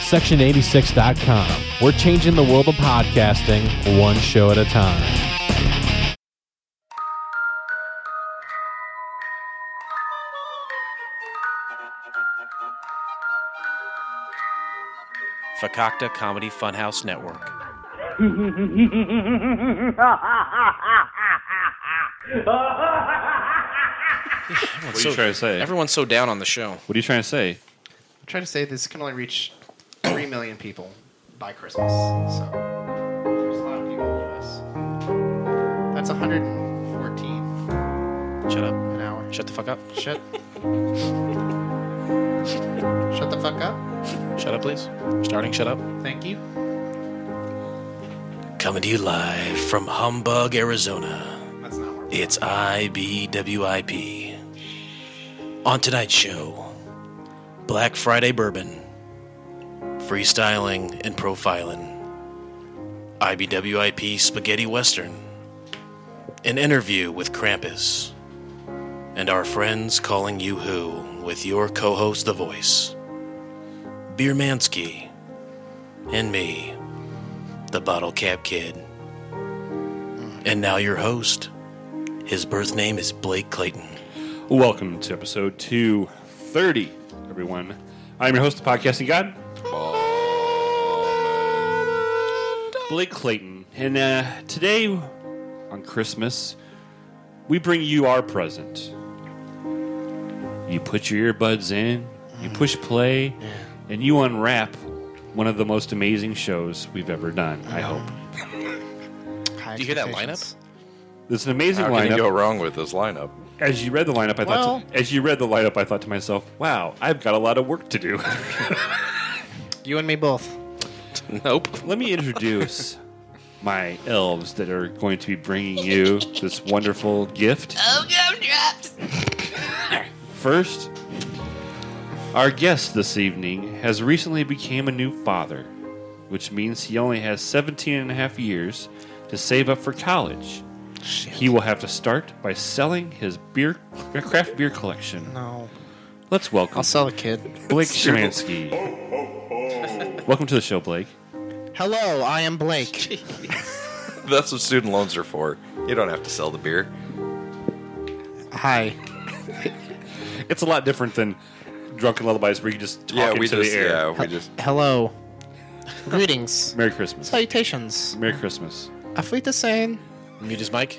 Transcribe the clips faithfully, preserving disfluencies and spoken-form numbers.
section eighty-six dot com. We're changing the world of podcasting one show at a time. Fakakta Comedy Funhouse Network. What are you trying to say? Everyone's so down on the show. What are you trying to say? I'm trying to say this can only reach three million people by Christmas. So there's a lot of people in the U S. That's one hundred fourteen Shut up. an hour. Shut the fuck up. Shut. Shut the fuck up. Shut up, please. Starting, shut up. Thank you. Coming to you live from Humbug, Arizona. That's not where It's I B W I P. On tonight's show, Black Friday bourbon, freestyling and profiling, I B W I P spaghetti western, an interview with Krampus, and our friends calling you who with your co-host The Voice, Beermansky, and me, the Bottle Cap Kid. And now your host. His birth name is Blake Clayton. Welcome to episode two thirty, everyone. I'm your host, the Podcasting God, Blake Clayton. And uh, today, on Christmas, we bring you our present. You put your earbuds in, you push play, and you unwrap one of the most amazing shows we've ever done, I hope. High Do you hear that expectations. lineup? It's an amazing How can lineup. you go wrong with this lineup? As you read the lineup, I Well- thought. To, as you read the lineup, I thought to myself, "Wow, I've got a lot of work to do." You and me both. Nope. Let me introduce my elves that are going to be bringing you this wonderful gift. Oh, gumdrops! First, our guest this evening has recently become a new father, which means he only has seventeen and a half years to save up for college. He will have to start by selling his beer, craft beer collection. No. Let's welcome I'll sell a kid. Blake Shemansky. Welcome to the show, Blake. Hello, I am Blake. That's what student loans are for. You don't have to sell the beer. Hi. It's a lot different than Drunken Lullabies, where you just talk yeah, into we just the air. yeah, we just Hello. Greetings. Merry Christmas. Salutations. Merry Christmas. Auf Wiedersehen. Mute his mic.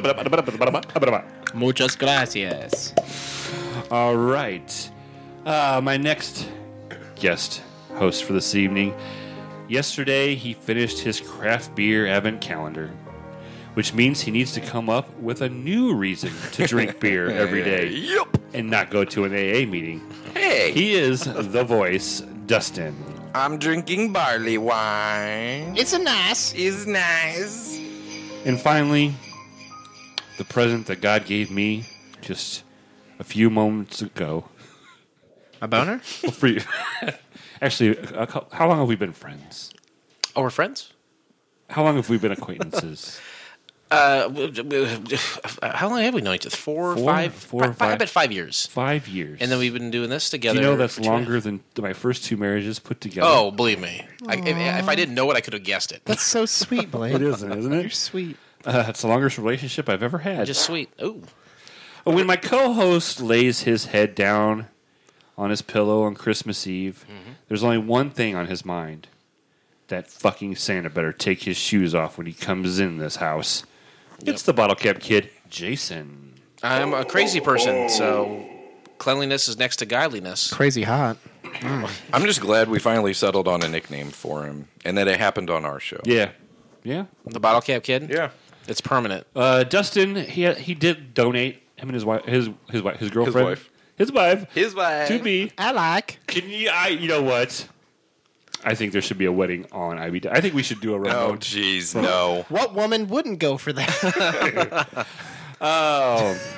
Muchas gracias. All right. Uh, my next guest host for this evening. Yesterday, he finished his craft beer advent calendar, which means he needs to come up with a new reason to drink beer every day Yep. and not go to an A A meeting. Hey, He is the voice, Dustin. I'm drinking barley wine. It's a nice. It's nice. And finally, the present that God gave me just a few moments ago. A boner? Well, for you. Actually, a, cou- how long have we been friends? Oh, we're friends? How long have we been acquaintances? Uh, how long have we known each other? Four, Four? five? Four or Fi- five? I bet five years. Five years. And then we've been doing this Do together. you know that's for two- longer than my first two marriages put together? Oh, believe me. I, if, if I didn't know it, I could have guessed it. That's so sweet, Blake. It isn't, isn't You're it? sweet. Uh, it's the longest relationship I've ever had. Just sweet. Ooh. When my co-host lays his head down on his pillow on Christmas Eve, Mm-hmm. there's only one thing on his mind. That fucking Santa better take his shoes off when he comes in this house. It's the Bottle Cap Kid, Jason. I'm a crazy person, so cleanliness is next to godliness. Crazy hot. I'm just glad we finally settled on a nickname for him, and that it happened on our show. Yeah. Yeah. The Bottle Cap Kid? Yeah. It's permanent. Uh, Dustin, he he did donate him and his wife, his his wife, his girlfriend, wife. his wife, His wife. to be. I like. Can you, I, you know what? I think there should be a wedding on I B. I think we should do a Oh, remote. jeez, no. What woman wouldn't go for that? Oh,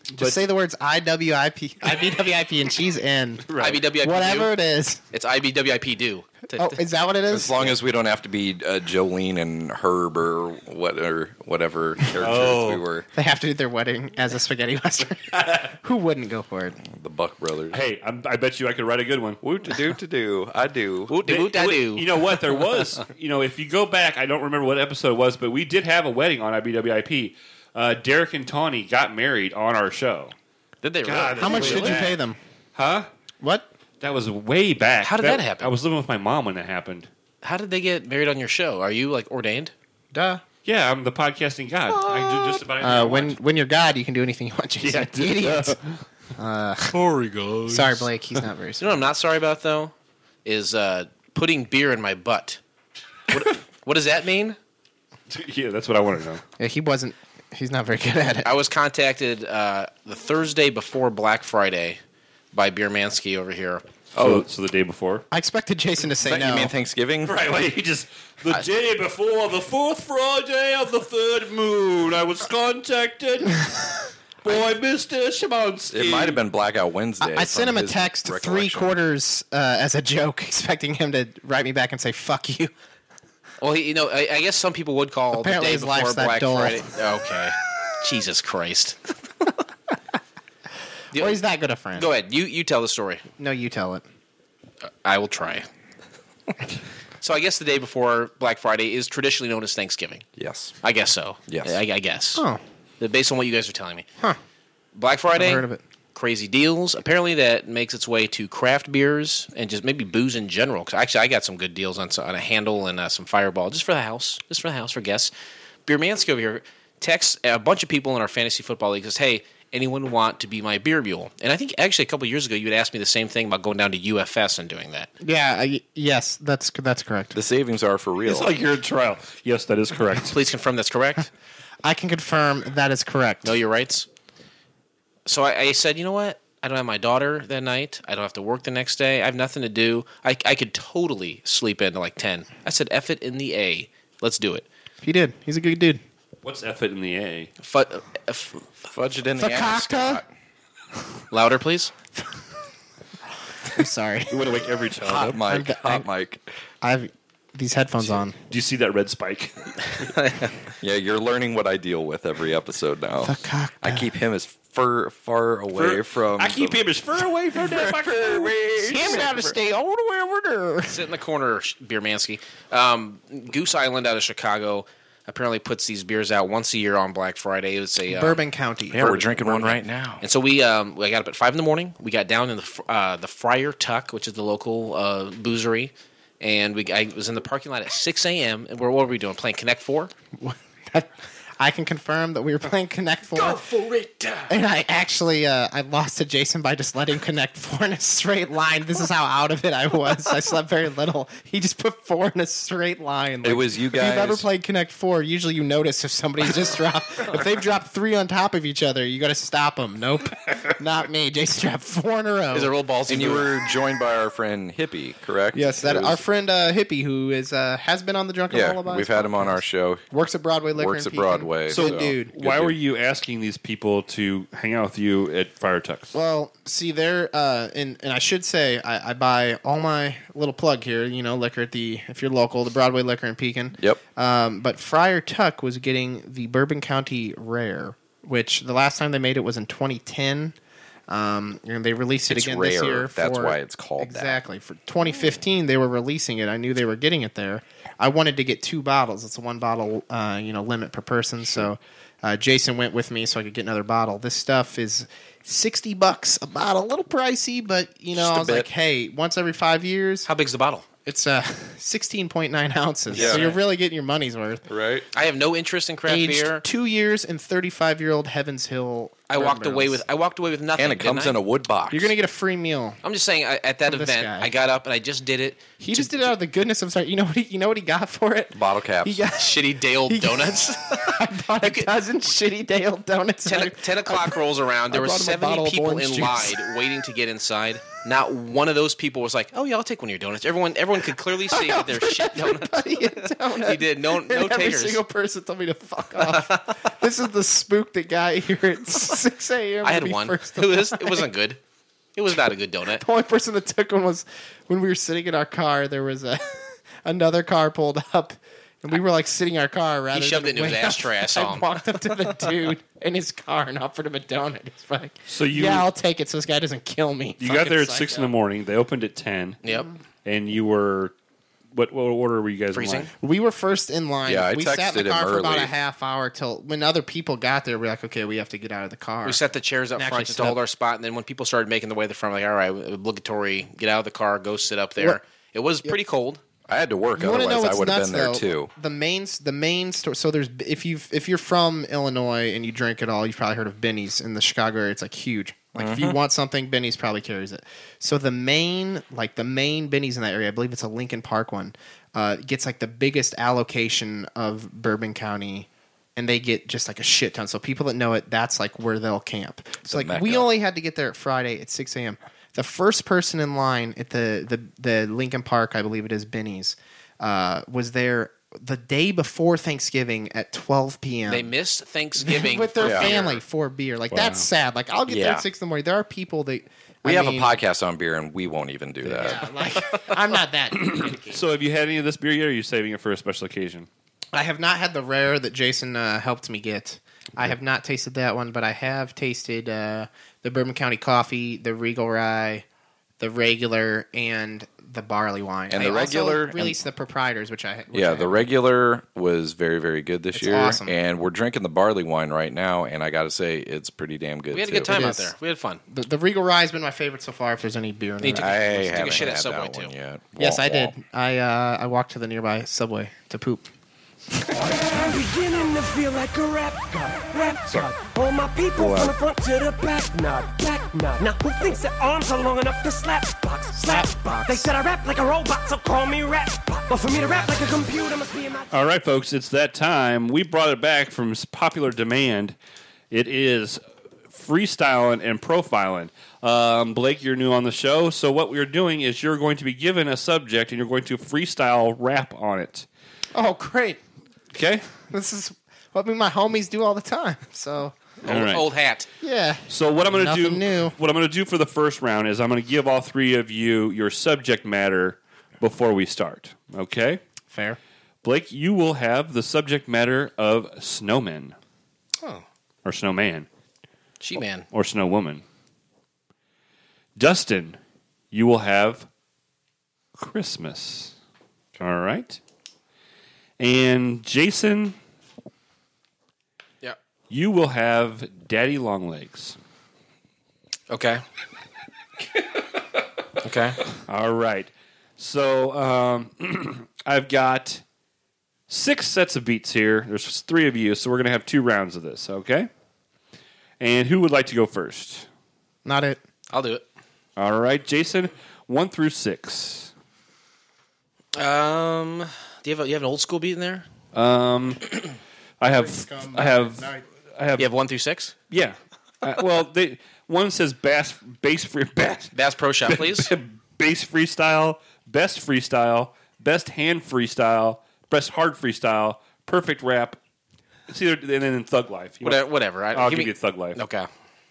Just say the words I W I P, I B W I P, and cheese in. Right. I B W I P Whatever do. it is. It's I B W I P do. Oh, is that what it is? As long as we don't have to be uh, Jolene and Herb or what or whatever characters Oh. we were. They have to do their wedding as a spaghetti western. Who wouldn't go for it? The Buck brothers. Hey, I'm, I bet you I could write a good one. Woot to do to do. I do. Woot de woot da do. You know what? There was, you know, if you go back, I don't remember what episode it was, but we did have a wedding on I B W I P. Uh, Derek and Tawny got married on our show. Did they God, really? How much Really did you bad. pay them? Huh? What? That was way back. How did that happen? I was living with my mom when that happened. How did they get married on your show? Are you like ordained? Duh. Yeah, I'm the podcasting god. I can do just about anything I Uh, when want. when you're God, you can do anything you want, Jason. Yeah, Idiot. Sorry, guys. Sorry, Blake. He's not very You know sorry. what I'm not sorry about though is uh, putting beer in my butt. What, what does that mean? Yeah, that's what I want to know. Yeah, he wasn't. He's not very good at it. I was contacted uh, the Thursday before Black Friday by Beer Mansky over here. Oh, so, so the day before? I expected Jason to say Th- no. You mean Thanksgiving? Right, well, he just the day before the fourth Friday of the third moon, I was contacted by Mister Shimonsky. It might have been Blackout Wednesday. I, I sent from him a his text three recollection. quarters uh, as a joke, expecting him to write me back and say "fuck you." Well, he, you know, I, I guess some people would call Apparently the day his before life's that Black dull. Friday. Okay, Jesus Christ. Or he's that good a friend. Go ahead. You you tell the story. No, you tell it. I will try. So I guess the day before Black Friday is traditionally known as Thanksgiving. Yes. I guess so. Yes. I, I guess. Oh, Based on what you guys are telling me. huh? Black Friday. Never heard of it. Crazy deals. Apparently, that makes its way to craft beers and just maybe booze in general. 'Cause actually, I got some good deals on, on a handle and uh, some Fireball just for the house, just for the house for guests. Beer Mansky over here texts a bunch of people in our fantasy football league. Says, "Hey, anyone want to be my beer mule?" And I think actually a couple years ago you had asked me the same thing about going down to U F S and doing that. Yeah. I, yes, that's that's correct. The savings are for real. It's like you're in trial. Yes, that is correct. Please confirm that's correct. I can confirm that is correct. Know your rights. So I, I said, you know what? I don't have my daughter that night. I don't have to work the next day. I have nothing to do. I, I could totally sleep in to like ten. I said, F it in the A. Let's do it. He did. He's a good dude. What's F it in the A? Fu- uh, f- Fudge it in the ass, Fakakta? Scott. louder, please. I'm sorry. We want to wake every child Hot up. mic. I'm- Hot I'm- mic. I have these headphones on. Do you see that red spike? Yeah, you're learning what I deal with every episode now. Fakakta. I keep him as far, far away from. I keep the- him as far away from that microphone. Him out of state all the way over there. Sit in the corner, Sh- Beer Mansky. Um, Goose Island out of Chicago apparently puts these beers out once a year on Black Friday. It's a uh, Bourbon County. Yeah, we're drinking one right now. And so we um, we got up at five in the morning. We got down in the fr- uh, the Friar Tuck, which is the local uh, boozery, and we I was in the parking lot at six a.m. And we're, what were we doing? Playing Connect Four. I can confirm that we were playing Connect Four. for it! And I actually, uh, I lost to Jason by just letting Connect Four in a straight line. This is how out of it I was. I slept very little. He just put four in a straight line. It was you If you've ever guys- played Connect Four, usually you notice if somebody's just dropped, if they've dropped three on top of each other, you got to stop them. Nope, not me. Jason dropped four in a row. Is a real ballsy And you move. were joined by our friend Hippie, correct? Yes, that It was- our friend uh, Hippie, who is uh, has been on the Drunken Yeah, Lullabies we've had him on our show. works at Broadway Liquor. Works in at Pekin. Broadway, So, so- dude. Good Why dude. were you asking these people to hang out with you at Fire Tucks? Well, see, they're uh, and and I should say I, I buy all my little plug here. You know, liquor at the if you're local, the Broadway Liquor in Pekin. Yep. Um, but Friar Tuck was getting the Bourbon County Rare, which the last time they made it was in twenty ten. Um, and they released it It's again this rare. year. For, That's why it's called that. exactly for twenty fifteen. They were releasing it. I knew they were getting it there. I wanted to get two bottles. It's a one bottle, uh, you know, limit per person. So uh, Jason went with me so I could get another bottle. This stuff is sixty bucks a bottle, a little pricey, but you know, Just a I was bit. like, hey, once every five years, How big's the bottle? it's uh, sixteen point nine ounces. Yeah. So you're really getting your money's worth. Right? I have no interest in craft Aged beer. two years and thirty-five year old Heavens Hill. I bourbon walked away barrels. with I walked away with nothing. And it comes didn't in I? a wood box. You're gonna get a free meal. I'm just saying, I, at that From this event, guy. I got up and I just did it. He just did it out of the goodness of his heart. You know what? He, you know what he got for it? bottle caps. He got Shitty Dale donuts. I bought a You could- dozen shitty Dale donuts. ten, ten o'clock rolls around. There I were brought him a bottle seventy of people orange in juice. line waiting to get inside. Not one of those people was like, "Oh yeah, I'll take one of your donuts." Everyone, everyone could clearly see that they're shit donuts. He He did. No, no and every takers. single person told me to fuck off. This is the spook that got here at six a.m. I had one. It was it wasn't good. It was not a good donut. The only person that took one was when we were sitting in our car. There was a another car pulled up, and we were like sitting in our car. Rather He shoved than it into his wait ashtray. I up, saw I him. walked up to the dude in his car and offered him a donut. He's like, So you- yeah, I'll take it so this guy doesn't kill me. You got there at six in the morning. They opened at ten. Yep. And you were, what what order were you guys Freezing. in line? We were first in line. Yeah, I we sat in texted the car him for about early. a half hour till when other people got there. We were like, okay, we have to get out of the car. We set the chairs up And front actually just to set hold up- our spot, and then when people started making the way to the front, like, all right, obligatory, get out of the car, go sit up there. What- It was pretty cold. I had to work, You want to otherwise know I what's would have nuts been there though? too. The main, the main store. So there's if you if you're from Illinois and you drink it all, you've probably heard of Benny's in the Chicago area. It's like huge. Like if you want something, Benny's probably carries it. So the main, like the main Benny's in that area, I believe it's a Lincoln Park one, uh, gets like the biggest allocation of Bourbon County. And they get just like a shit ton. So people that know it, that's like where they'll camp. So The like we Mecca. only had to get there at Friday at six a.m. The first person in line at the the, the Lincoln Park, I believe it is Benny's, uh, was there the day before Thanksgiving at twelve p.m. They missed Thanksgiving with their Yeah. family for beer. Like that's sad. Like I'll get there Yeah. at six in the morning. There are people that We I have mean, a podcast on beer, and we won't even do that. Yeah, like I'm not that dedicated. So have you had any of this beer yet, or are you saving it for a special occasion? I have not had the rare that Jason uh, helped me get. I have not tasted that one, but I have tasted uh, the Bourbon County Coffee, the Regal Rye, the regular, and the barley wine. And They the regular- also released the proprietors, which I which Yeah, I the have. regular was very, very good this It's year, awesome. and we're drinking the barley wine right now. And I got to say, it's pretty damn good. We had a too. good time It out is. there. We had fun. The, the Regal Rye has been my favorite so far. If there's any beer in Need there, to- I Took a haven't shit at had Subway, that one too. yet. yes, Wah, I wah. did. I uh, I walked to the nearby Subway to poop. I'm beginning to feel like a rap god, rap god. All my people from the front to the back, nod, back nod. Now who thinks their arms are long enough to slap box, slap box? They said I rap like a robot, so call me rap bot. But for me to rap like a computer must be in my... All right, folks, it's that time. We brought it back from popular demand. It is freestyling and profiling. Um, Blake, you're new on the show, so what we're doing is you're going to be given a subject and you're going to freestyle rap on it. Oh, great! Okay? This is what me and my homies do all the time. So All Old, right. old hat. yeah, So what I'm going to do, Nothing new. what I'm going to do for the first round is I'm going to give all three of you your subject matter before we start. Okay? fair. Blake, you will have the subject matter of snowmen Oh, or snowman She-Man. or snowwoman. Dustin, you will have Christmas. All right. And Jason, Yeah. you will have Daddy Longlegs. Okay. okay. All right. So um, I've got six sets of beats here. There's three of you, so we're going to have two rounds of this, okay? And who would like to go first? Not it. I'll do it. All right, Jason, one through six. Um, do you have a, you have an old school beat in there? Um, I have, I have, I have, You have one through six? yeah. Uh, well, they, one says bass, bass free, bass, Bass Pro Shop, please. bass freestyle, best freestyle, best hand freestyle, best hard freestyle, perfect rap. It's either and then Thug Life. You know, whatever. Whatever. I, I'll give me- you Thug Life. Okay.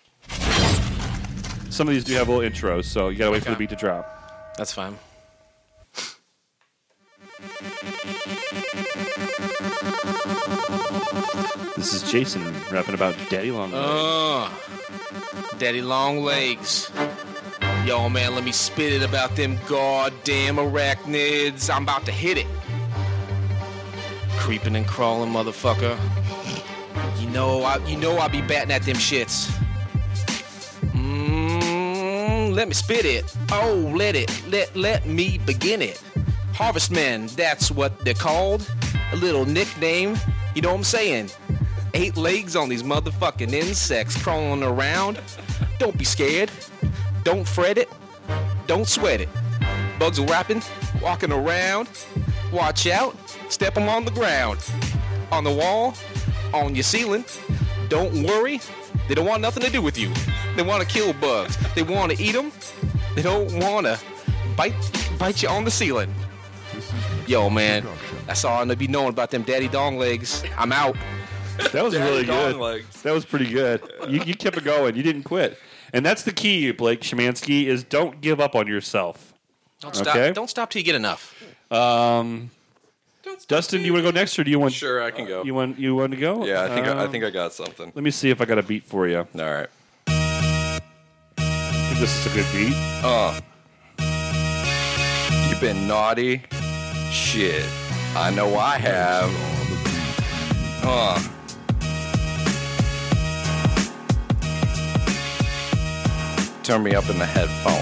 Some of these do have little intros, so you gotta wait for the Okay. beat to drop. That's fine. This is Jason rapping about Daddy Long Legs. Oh, Daddy Long Legs. Yo, man, let me spit it about them goddamn arachnids. I'm about to hit it. Creeping and crawling, motherfucker. You know, I, you know, I be batting at them shits. Mmm, let me spit it. Oh, let it, let, let me begin it. Harvestmen, that's what they're called. A little nickname, you know what I'm saying? Eight legs on these motherfucking insects crawling around. Don't be scared. Don't fret it. Don't sweat it. Bugs are rapping, walking around. Watch out. Step them on the ground. On the wall. On your ceiling. Don't worry. They don't want nothing to do with you. They want to kill bugs. They want to eat them. They don't want to bite, bite you on the ceiling. Yo, man. That's all I need to be knowing about them daddy dong legs. I'm out. That was really good. Dong legs. That was pretty good. You, you kept it going. You didn't quit. And that's the key, Blake Szymanski, is don't give up on yourself. Don't stop. Okay. Don't stop till you get enough. Um, Dustin, do you want to go next, or do you want? Sure, I can go. You want? You want to go? Yeah, I think I, I Um, think I got something. Let me see if I got a beat for you. All right. I think this is a good beat. Uh. You've been naughty. Shit. I know I have. Uh. Turn me up in the headphone.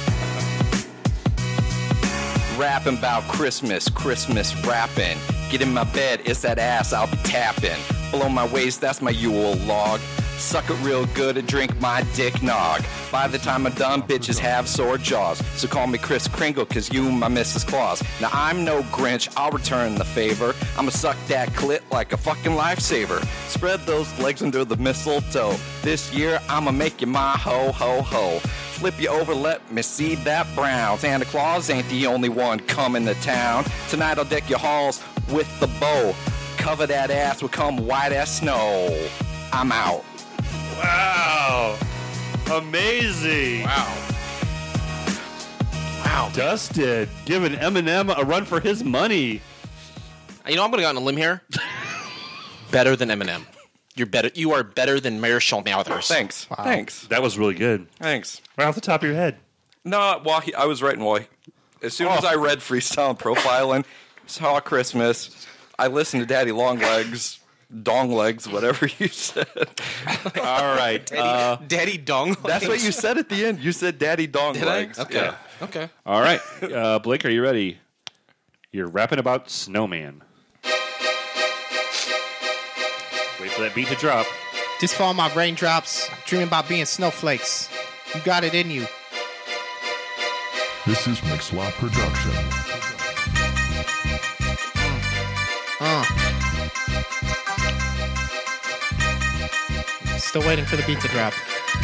Rapping about Christmas, Christmas rapping. Get in my bed, it's that ass I'll be tapping. Below my waist, that's my Yule log. Suck it real good and drink my dick nog. By the time I'm done, bitches have sore jaws. So call me Kris Kringle, cause you my Missus Claus. Now I'm no Grinch, I'll return the favor. I'ma suck that clit like a fucking lifesaver. Spread those legs under the mistletoe. This year, I'ma make you my ho ho ho. Flip you over, let me see that brown. Santa Claus ain't the only one coming to town. Tonight I'll deck your halls with the bow. Cover that ass with cum white as snow. I'm out. Wow! Amazing! Wow. Wow. Dustin, giving Eminem a run for his money. You know, I'm going to go on a limb here. Better than Eminem. You're better. You are better than Marshall Mathers. Thanks. Thanks. That was really good. Thanks. Right off the top of your head. No, while he, I was writing while he, as soon as I read Freestyle and Profiling, saw Christmas, I listened to Daddy Longlegs, Dong Legs, whatever you said. All right. Daddy, uh, Daddy Dong. That's what you said at the end. You said Daddy Dong Did Legs. I? Okay. Yeah. Okay. all right. Uh, Blake, are you ready? You're rapping about Snowman. Wait for that beat to drop. Just fall my raindrops, dreaming about being snowflakes. You got it in you. This is Mixlot Production. Uh. Still waiting for the beat to drop.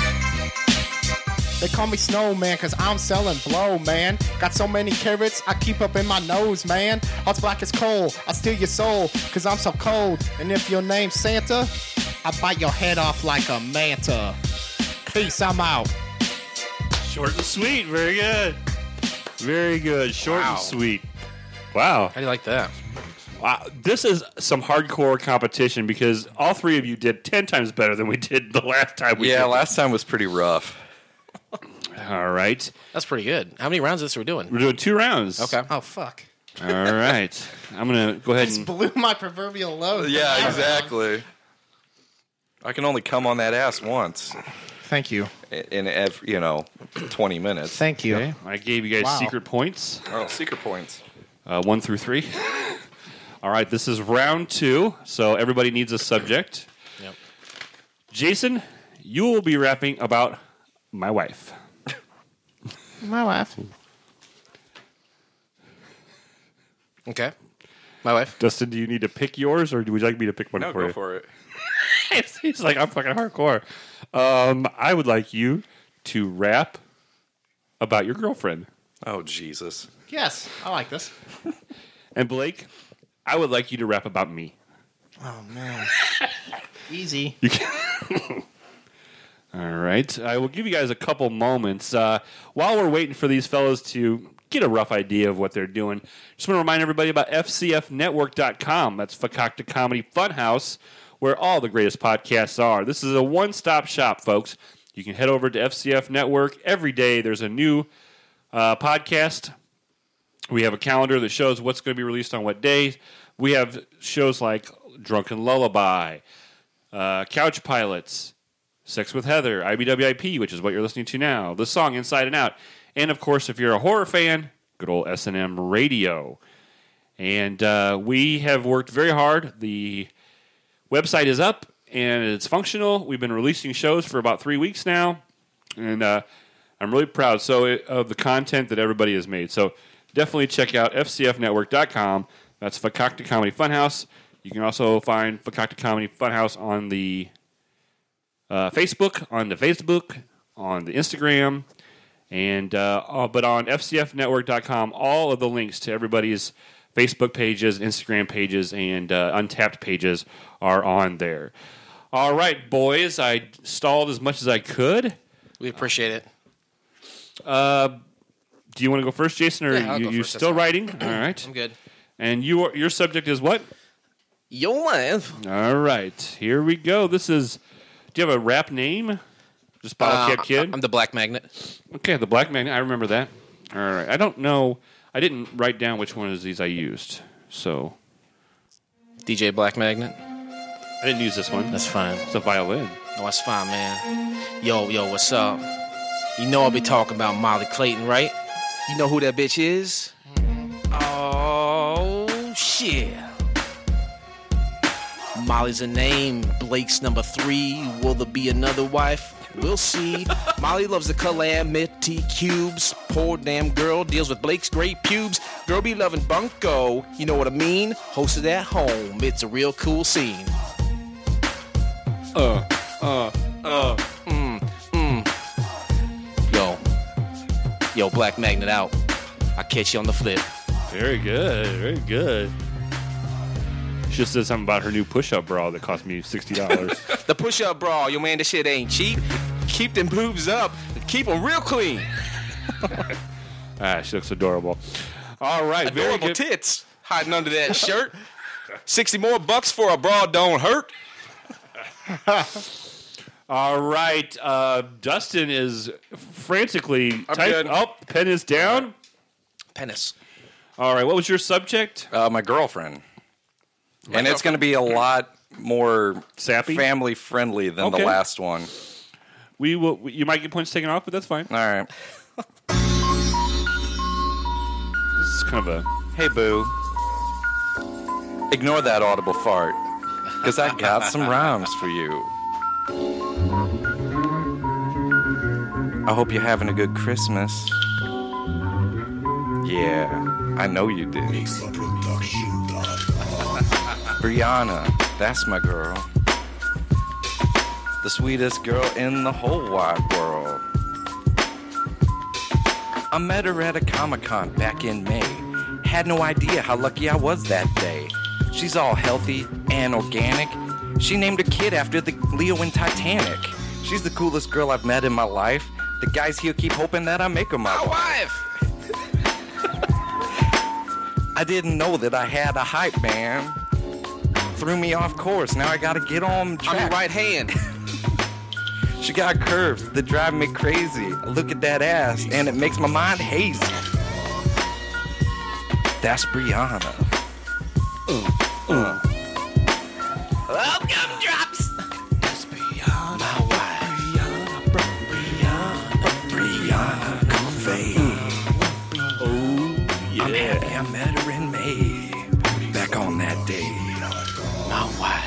They call me Snowman cause I'm selling blow, man. Got so many carrots, I keep up in my nose, man. Heart's black as coal, I steal your soul cause I'm so cold. And if your name's Santa, I bite your head off like a manta. Peace, I'm out. Short and sweet. Very good. Very good. Short Wow. and sweet. Wow. How do you like that? Wow. This is some hardcore competition because all three of you did ten times better than we did the last time we Yeah, did. last time was pretty rough. All right. That's pretty good. How many rounds of this are we doing? We're doing two rounds. Okay. Oh, fuck. All right. I'm going to go ahead and... Blew my proverbial load. Yeah, exactly. I can only come on that ass once Thank you. in every, you know, twenty minutes. Thank you. Okay. I gave you guys Wow. secret points, Oh, secret points. uh, one through three. All right. This is round two, so everybody needs a subject. Yep. Jason, you will be rapping about my wife. My wife. Okay. My wife. Dustin, do you need to pick yours, or would you like me to pick one No, for go you? for it. He's like, I'm fucking hardcore. Um, I would like you to rap about your girlfriend. Oh, Jesus. Yes, I like this. And Blake, I would like you to rap about me. Oh, man. Easy. You can. All right. I will give you guys a couple moments. Uh, while we're waiting for these fellows to get a rough idea of what they're doing, just want to remind everybody about F C F network dot com. That's Fakakta Comedy Funhouse, where all the greatest podcasts are. This is a one-stop shop, folks. You can head over to F C F Network. Every day there's a new uh, podcast. We have a calendar that shows what's going to be released on what day. We have shows like Drunken Lullaby, uh, Couch Pilots, Sex with Heather, I B W I P, which is what you're listening to now, the song Inside and Out. And, of course, if you're a horror fan, good old S and M Radio. And uh, we have worked very hard. The website is up, and it's functional. We've been releasing shows for about three weeks now, and uh, I'm really proud so of the content that everybody has made. So definitely check out F C F network dot com. That's Fakakta Comedy Funhouse. You can also find Fakakta Comedy Funhouse on the uh, Facebook, on the Facebook, on the Instagram, and uh, uh, but on F C F network dot com, all of the links to everybody's Facebook pages, Instagram pages, and uh, Untapped pages are on there. All right, boys. I stalled as much as I could. We appreciate it. Uh, do you want to go first, Jason, or Yeah, I'll you, go you first, that's still fine. writing? All right. I'm good. And you, your subject is what? Yo, man. All right. Here we go. This is. Do you have a rap name? Just Bottle Cap Kid? I'm the Black Magnet. Okay, the Black Magnet. I remember that. All right. I don't know. I didn't write down which one of these I used. So. D J Black Magnet. I didn't use this one. That's fine. It's a violin. No, that's fine, man. Yo, yo, what's up? You know I'll be talking about Molly Clayton, right? You know who that bitch is? Oh, shit. Molly's a name. Blake's number three. Will there be another wife? We'll see. Molly loves the calamity cubes. Poor damn girl deals with Blake's great pubes. Girl be loving Bunko. You know what I mean? Hosted at home. It's a real cool scene. Uh, uh, uh. Mm, mm. Yo. Yo, Black Magnet out. I'll catch you on the flip. Very good. Very good. She just said something about her new push-up bra that cost me sixty dollars. The push-up bra, yo man, this shit ain't cheap. Keep them boobs up. Keep them real clean. Ah, she looks adorable. All right, very Adorable good. tits hiding under that shirt. sixty more bucks for a bra don't hurt. All right, uh, Dustin is frantically I'm type- good. Oh, pen is down. Penis. All right, what was your subject? Uh, my girlfriend. And it's going to be a lot more Sappy? family friendly than Okay. the last one. We will. You might get points taken off, but that's fine. All right. This is kind of a. Hey, boo. Ignore that audible fart, because I got some rhymes for you. I hope you're having a good Christmas. Yeah, I know you did. Brianna, that's my girl. The sweetest girl in the whole wide world. I met her at a Comic-Con back in May. Had no idea how lucky I was that day. She's all healthy and organic. She named her kid after the Leo in Titanic. She's the coolest girl I've met in my life. The guys here keep hoping that I make her my wife. I didn't know that I had a hype man. Threw me off course. Now I gotta get on track. I'm your right hand. She got curves that drive me crazy. I look at that ass and it makes my mind hazy. That's Brianna. Uh, uh. Welcome drops. That's Brianna. My wife. Brianna. Brianna. Brianna Convey. Oh yeah. I'm happy I met her in May. Back on that day. My wife.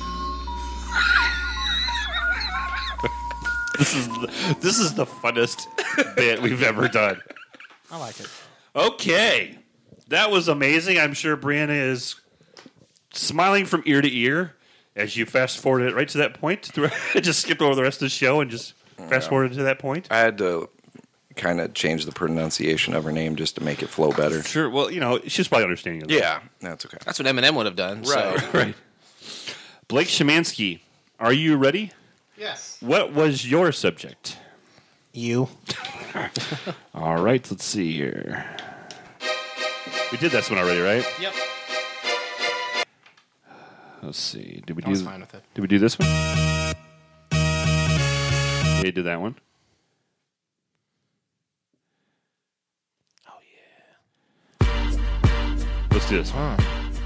This is the, this is the funnest bit we've ever done. I like it. Okay, that was amazing. I'm sure Brianna is smiling from ear to ear as you fast forward it right to that point. Just skipped over the rest of the show and just fast forwarded to that point. I had to kind of change the pronunciation of her name just to make it flow better. Sure. Well, you know, she's probably understanding of that. Yeah, that's okay. That's what Eminem would have done. Right. So. Right. Blake Szymanski, are you ready? Yes. What was your subject? You. All right, let's see here. We did this one already, right? Yep. Let's see. Did we I do? was fine with it. Did we do this one? Yeah, you did that one. Oh yeah. Let's do this one.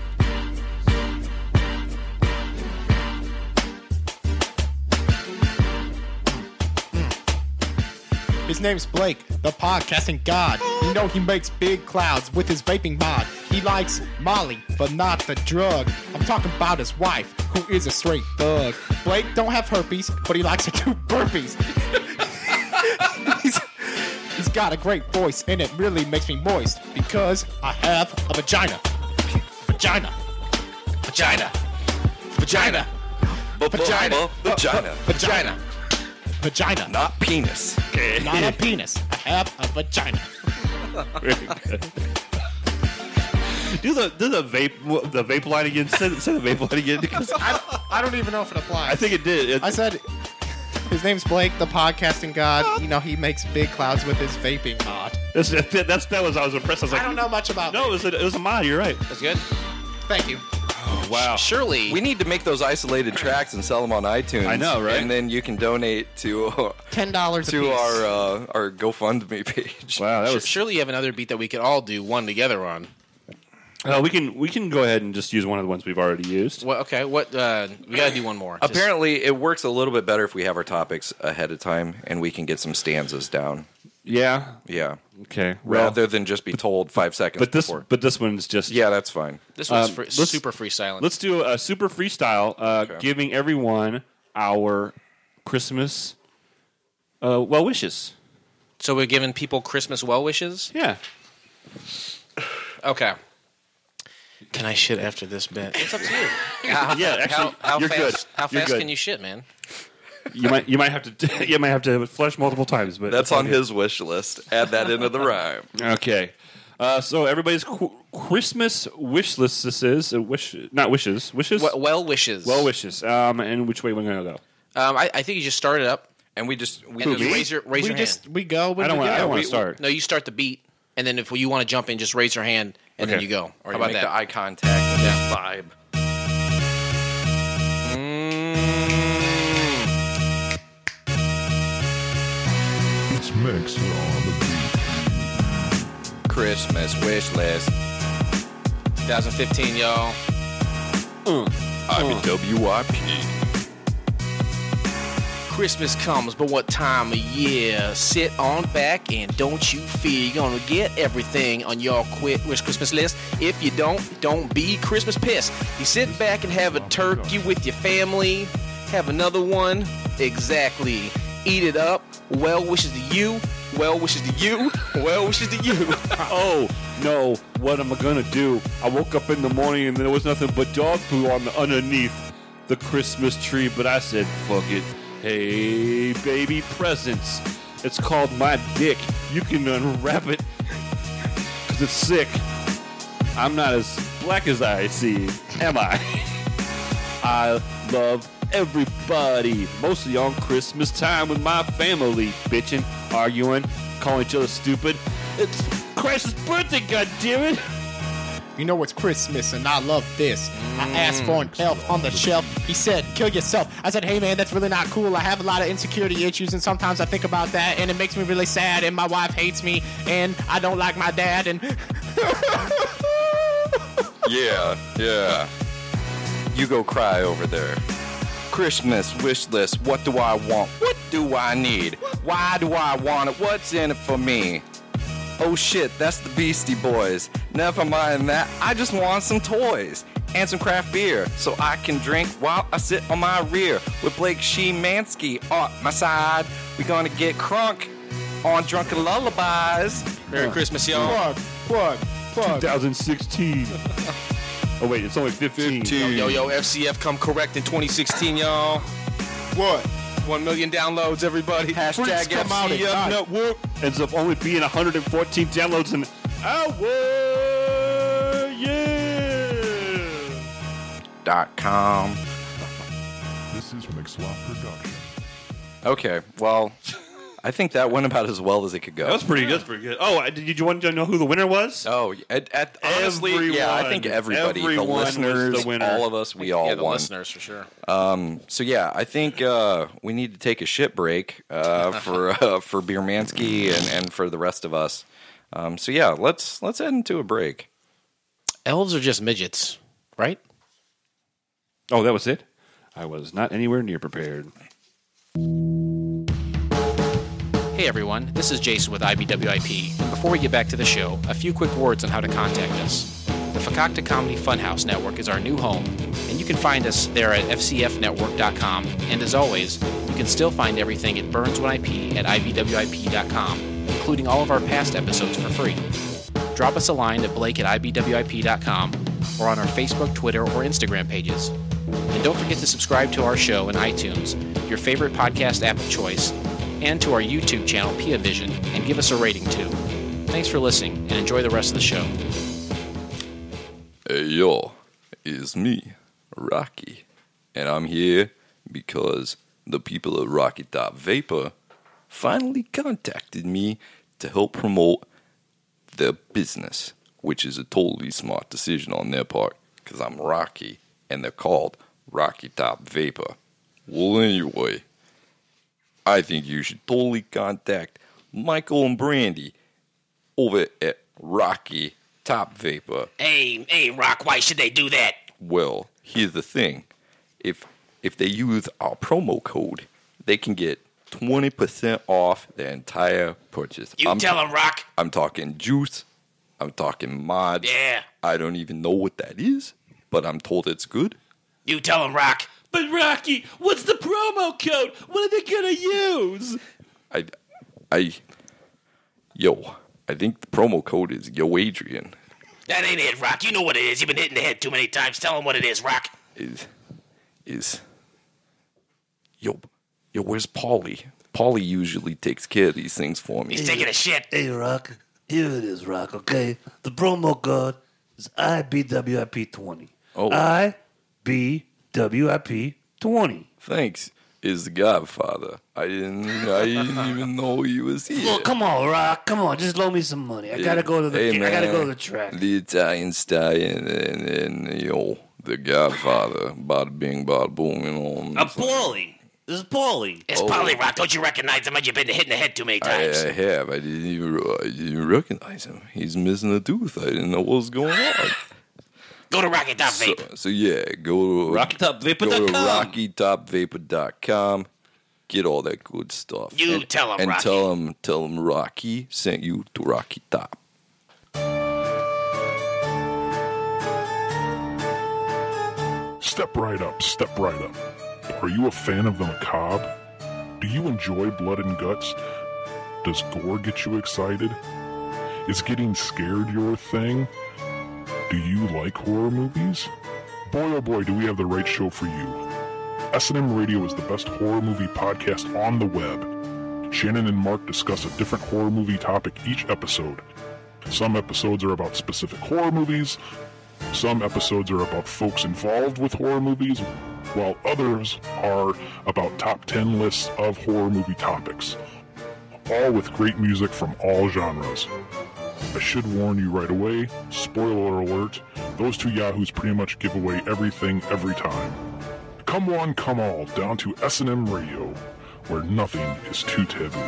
His name's Blake, the podcasting god. You know he makes big clouds with his vaping mod. He likes Molly, but not the drug. I'm talking about his wife, who is a straight thug. Blake don't have herpes, but he likes to do burpees. he's, he's got a great voice, and it really makes me moist because I have a vagina. Vagina. Vagina. Vagina. Vagina. Vagina. Vagina. Vagina. Not penis. Not a penis. I have a vagina. Very good. do the do the vape the vape line again. Say, say the vape line again because I, I don't even know if it applies. I think it did. It, I said his name's Blake, the podcasting god. You know, he makes big clouds with his vaping mod. that's, that's that was I was impressed. I was like, I don't know much about No, it was a, it was a mod. You're right. That's good. Thank you. Oh, wow. Surely. We need to make those isolated tracks and sell them on iTunes. I know, right? And then you can donate to uh, Ten dollars a to piece. our uh, our GoFundMe page. Wow, that was. Surely you have another beat that we could all do one together on. Uh, we can we can go ahead and just use one of the ones we've already used. Well, okay, what uh, we gotta do one more. Just- Apparently, it works a little bit better if we have our topics ahead of time and we can get some stanzas down. Yeah. Yeah. Okay. Well, Rather than just be told five seconds but this before. but this one's just Yeah, that's fine. this one's um, free, let's- super freestyling. Let's do a super freestyle, uh, Okay. giving everyone our Christmas uh, well wishes. So we're giving people Christmas well wishes. Yeah. Okay. Can I shit after this bit? It's up to you. How, Yeah, actually, how, how you're fast? good. How You're fast good. can you shit, man? You might you might have to you might have to flush multiple times, but That's all on good. his wish list. Add that into the rhyme. Okay. Uh, so everybody's qu- Christmas wish list. This is uh, wish, not wishes, wishes. Well, well wishes. well wishes. Um, and which way we're gonna go? Um, I, I think you just start it up And we just we and just just me? raise your raise we your just hand. we go. When I don't we want. I go. don't want We- to start. No, you start the beat, and then if you want to jump in, just raise your hand, and then Okay. you go. or How you about make that? the eye contact and Yeah. just vibe. Mm. It's mixed on the beat. Christmas wish list. twenty fifteen, y'all. Uh, I'm uh. a W I P. Christmas comes, but what time of year? Sit on back and don't you fear. You're gonna get everything on your quit wish Christmas list. If you don't, don't be Christmas pissed. You sit back and have a turkey with your family. Have another one. Exactly. Eat it up. Well wishes to you. Well wishes to you. Well wishes to you. Oh no! What am I gonna do? I woke up in the morning and there was nothing but dog poo on the underneath the Christmas tree. But I said, "Fuck it." Hey, baby, presents. It's called my dick. You can unwrap it because it's sick. I'm not as black as I seem, am I? I love everybody, mostly on Christmas time with my family, bitching, arguing, calling each other stupid. It's Christ's birthday, goddammit! You know it's Christmas, and I love this. I asked for an elf on the shelf. He said, "Kill yourself." I said, "Hey man, that's really not cool. I have a lot of insecurity issues, and sometimes I think about that, and it makes me really sad. And my wife hates me, and I don't like my dad." And Yeah, yeah. You go cry over there. Christmas wish list. What do I want? What do I need? Why do I want it? What's in it for me? Oh shit, that's the Beastie Boys. Never mind that. I just want some toys and some craft beer so I can drink while I sit on my rear with Blake Shemansky on my side. We gonna get crunk on Drunken Lullabies. Merry Christmas, y'all. plug, plug, plug. twenty sixteen. Oh wait, it's only fifteen. Yo, yo, yo, F C F come correct in twenty sixteen, y'all. What? One million downloads, everybody. Hashtag come out F C F at night. Network ends up only being one hundred fourteen downloads an hour. Yeah. dot com. This is Mixlot Production. Okay, well, I think that went about as well as it could go. That was pretty good. That's pretty good. Oh, I- did you want to know who the winner was? Oh, at, at, honestly, yeah, I think Everyone. everybody, Everyone the was the listeners, winner. all of us, we all yeah, the won. listeners for sure. So yeah, I think uh, we need to take a shit break uh, for uh, for Beermansky and, and for the rest of us. Um, so yeah, let's let's head into a break. Elves are just midgets, right? Oh, that was it? I was not anywhere near prepared. Hey everyone, this is Jason with I B W I P, and before we get back to the show, a few quick words on how to contact us. The Fakakta Comedy Funhouse Network is our new home, and you can find us there at f c f network dot com, and as always, you can still find everything at Burns When I P at i b w i p dot com, including all of our past episodes for free. Drop us a line at blake at i b w i p dot com, or on our Facebook, Twitter, or Instagram pages. And don't forget to subscribe to our show in iTunes, your favorite podcast app of choice, and to our YouTube channel, Pia Vision, and give us a rating too. Thanks for listening, and enjoy the rest of the show. Hey, yo, it's me, Rocky. And I'm here because the people at Rocky Top Vapor finally contacted me to help promote their business, which is a totally smart decision on their part, because I'm Rocky, and they're called Rocky Top Vapor. Well, anyway, I think you should totally contact Michael and Brandy over at Rocky Top Vapor. Hey, hey, Rock, why should they do that? Well, here's the thing. If if they use our promo code, they can get twenty percent off their entire purchase. You I'm, tell them, Rock. I'm talking juice. I'm talking mods. Yeah. I don't even know what that is, but I'm told it's good. You tell them, Rock. But Rocky, what's the promo code? What are they gonna use? I, I, yo, I think the promo code is Yo Adrian. That ain't it, Rock. You know what it is. You've been hitting the head too many times. Tell them what it is, Rock. Is, is, yo, yo, where's Paulie? Paulie usually takes care of these things for me. He's taking a shit. Hey, Rock. Here it is, Rock, okay? The promo code is I B W I P twenty. Oh. I B W I P twenty. Thanks. Is the Godfather. I didn't. I didn't even know he was here. Look, come on, Rock. Come on, just loan me some money. I gotta go to the. Hey, I gotta man, go to the track. The Italian stallion and, and you know the Godfather. Bada bing, bada boom. You know. I'm Paulie. This is Paulie. It's Oh. Polly, Rock. Don't you recognize him? You've been hitting the head too many I, times. I have. I didn't even. I didn't even recognize him. He's missing a tooth. I didn't know what was going on. Go to Rocky Top So, Vape. so yeah, go to Rocky Top Vapor Go dot to com. Rocky Top Vapor dot com. Get all that good stuff. You and, tell 'em, and Rocky. tell him, tell him Rocky sent you to Rocky Top. Step right up, step right up. Are you a fan of the macabre? Do you enjoy blood and guts? Does gore get you excited? Is getting scared your thing? Do you like horror movies? Boy oh boy, do we have the right show for you. S and M Radio is the best horror movie podcast on the web. Shannon and Mark discuss a different horror movie topic each episode. Some episodes are about specific horror movies. Some episodes are about folks involved with horror movies, while others are about top ten lists of horror movie topics. All with great music from all genres. I should warn you right away, spoiler alert, those two yahoos pretty much give away everything every time. Come one, come all, down to S and M Radio, where nothing is too taboo.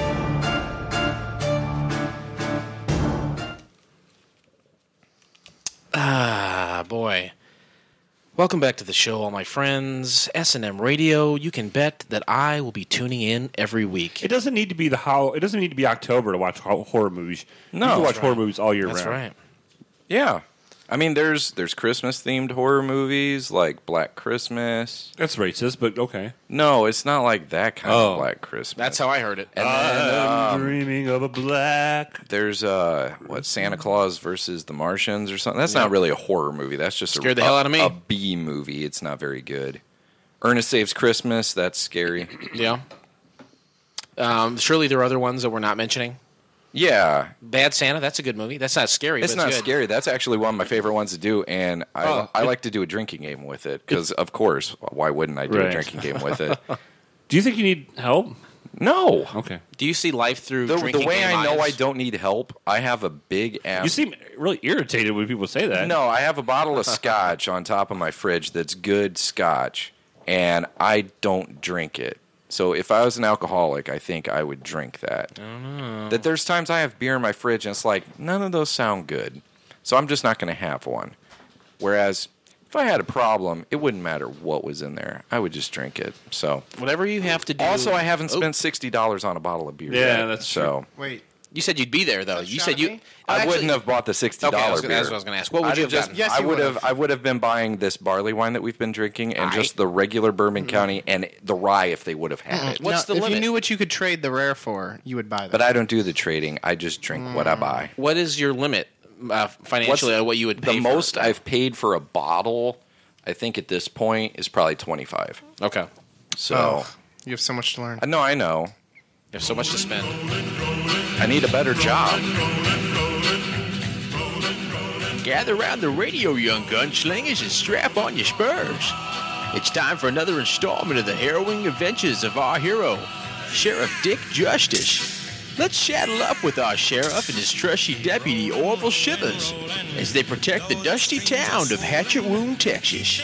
Ah, boy. Welcome back to the show, all my friends. S and M Radio. You can bet that I will be tuning in every week. It doesn't need to be the how. It doesn't need to be October to watch ho- horror movies. No, you can watch that's horror right. movies all year That's round. right. Yeah. I mean, there's there's Christmas themed horror movies like Black Christmas. That's racist, but okay. No, it's not like that kind Oh. of Black Christmas. That's how I heard it. And then I'm um, dreaming of a black. there's uh what Santa Claus versus the Martians or something. That's not really a horror movie. That's just Scared a, the hell a- out of me. A B movie. It's not very good. Ernest Saves Christmas. That's scary. Yeah. Um, surely there are other ones that we're not mentioning. Yeah, Bad Santa, that's a good movie. That's not scary, it's but not it's good. scary. That's actually one of my favorite ones to do, and I Oh, I it- like to do a drinking game with it because, of course, why wouldn't I do Right. a drinking game with it? Do you think you need help? No. Okay. Do you see life through The, drinking the way game I know I eyes? don't need help, I have a big ass. You seem really irritated when people say that. No, I have a bottle of scotch on top of my fridge that's good scotch, and I don't drink it. So if I was an alcoholic, I think I would drink that. I don't know. That there's times I have beer in my fridge, and it's like, none of those sound good. So I'm just not going to have one. Whereas if I had a problem, it wouldn't matter what was in there. I would just drink it. So Whatever you have to do. also, I haven't Oh, spent sixty dollars on a bottle of beer Yeah, yet. that's so Wait, You said you'd be there, though. You shot said at you. me? I Actually- wouldn't have bought the sixty Okay, dollar I was gonna- beer. that's what I was gonna ask. What would I'd you have just, gotten? Yes, I you would have. would've. I would have been buying this barley wine that we've been drinking, and Aight. just the regular Bourbon County and the rye if they would have had it. What's now, the if limit? you knew what you could trade the rare for, you would buy that. But I don't do the trading. I just drink what I buy. What is your limit uh, financially? What's on what you would pay the for most it? I've paid for a bottle? I think at this point is probably twenty five. Okay. So Oh, you have so much to learn. I know. I know. You have so much to spend. I need a better job. Gather round the radio, young gunslingers, and strap on your spurs. It's time for another installment of the harrowing adventures of our hero, Sheriff Dick Justice. Let's saddle up with our sheriff and his trusty deputy, Orville Shivers, as they protect the dusty town of Hatchet Wound, Texas.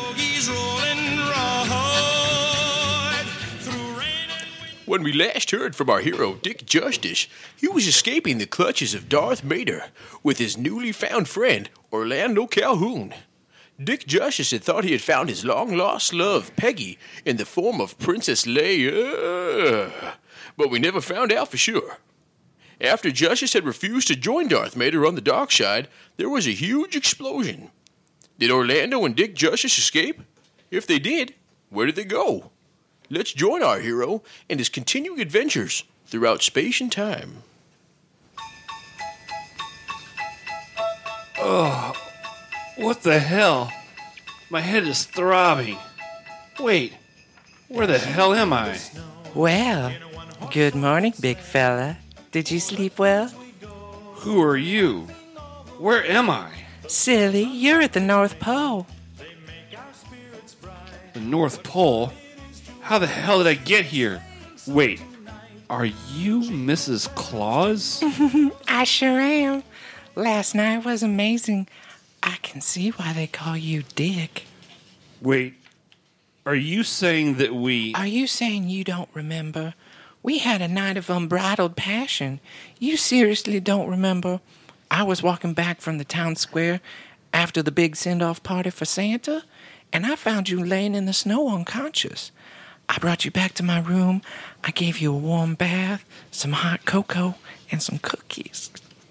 When we last heard from our hero, Dick Justice, he was escaping the clutches of Darth Vader with his newly found friend, Orlando Calhoun. Dick Justice had thought he had found his long-lost love, Peggy, in the form of Princess Leia, but we never found out for sure. After Justice had refused to join Darth Vader on the dark side, there was a huge explosion. Did Orlando and Dick Justice escape? If they did, where did they go? Let's join our hero in his continuing adventures throughout space and time. Oh, what the hell? My head is throbbing. Wait, where the hell am I? Well, good morning, big fella. Did you sleep well? Who are you? Where am I? Silly, you're at the North Pole. The North Pole? How the hell did I get here? Wait, are you Missus Claus? I sure am. Last night was amazing. I can see why they call you Dick. Wait, are you saying that we... Are you saying you don't remember? We had a night of unbridled passion. You seriously don't remember? I was walking back from the town square after the big send-off party for Santa, and I found you laying in the snow unconscious. I brought you back to my room. I gave you a warm bath, some hot cocoa, and some cookies.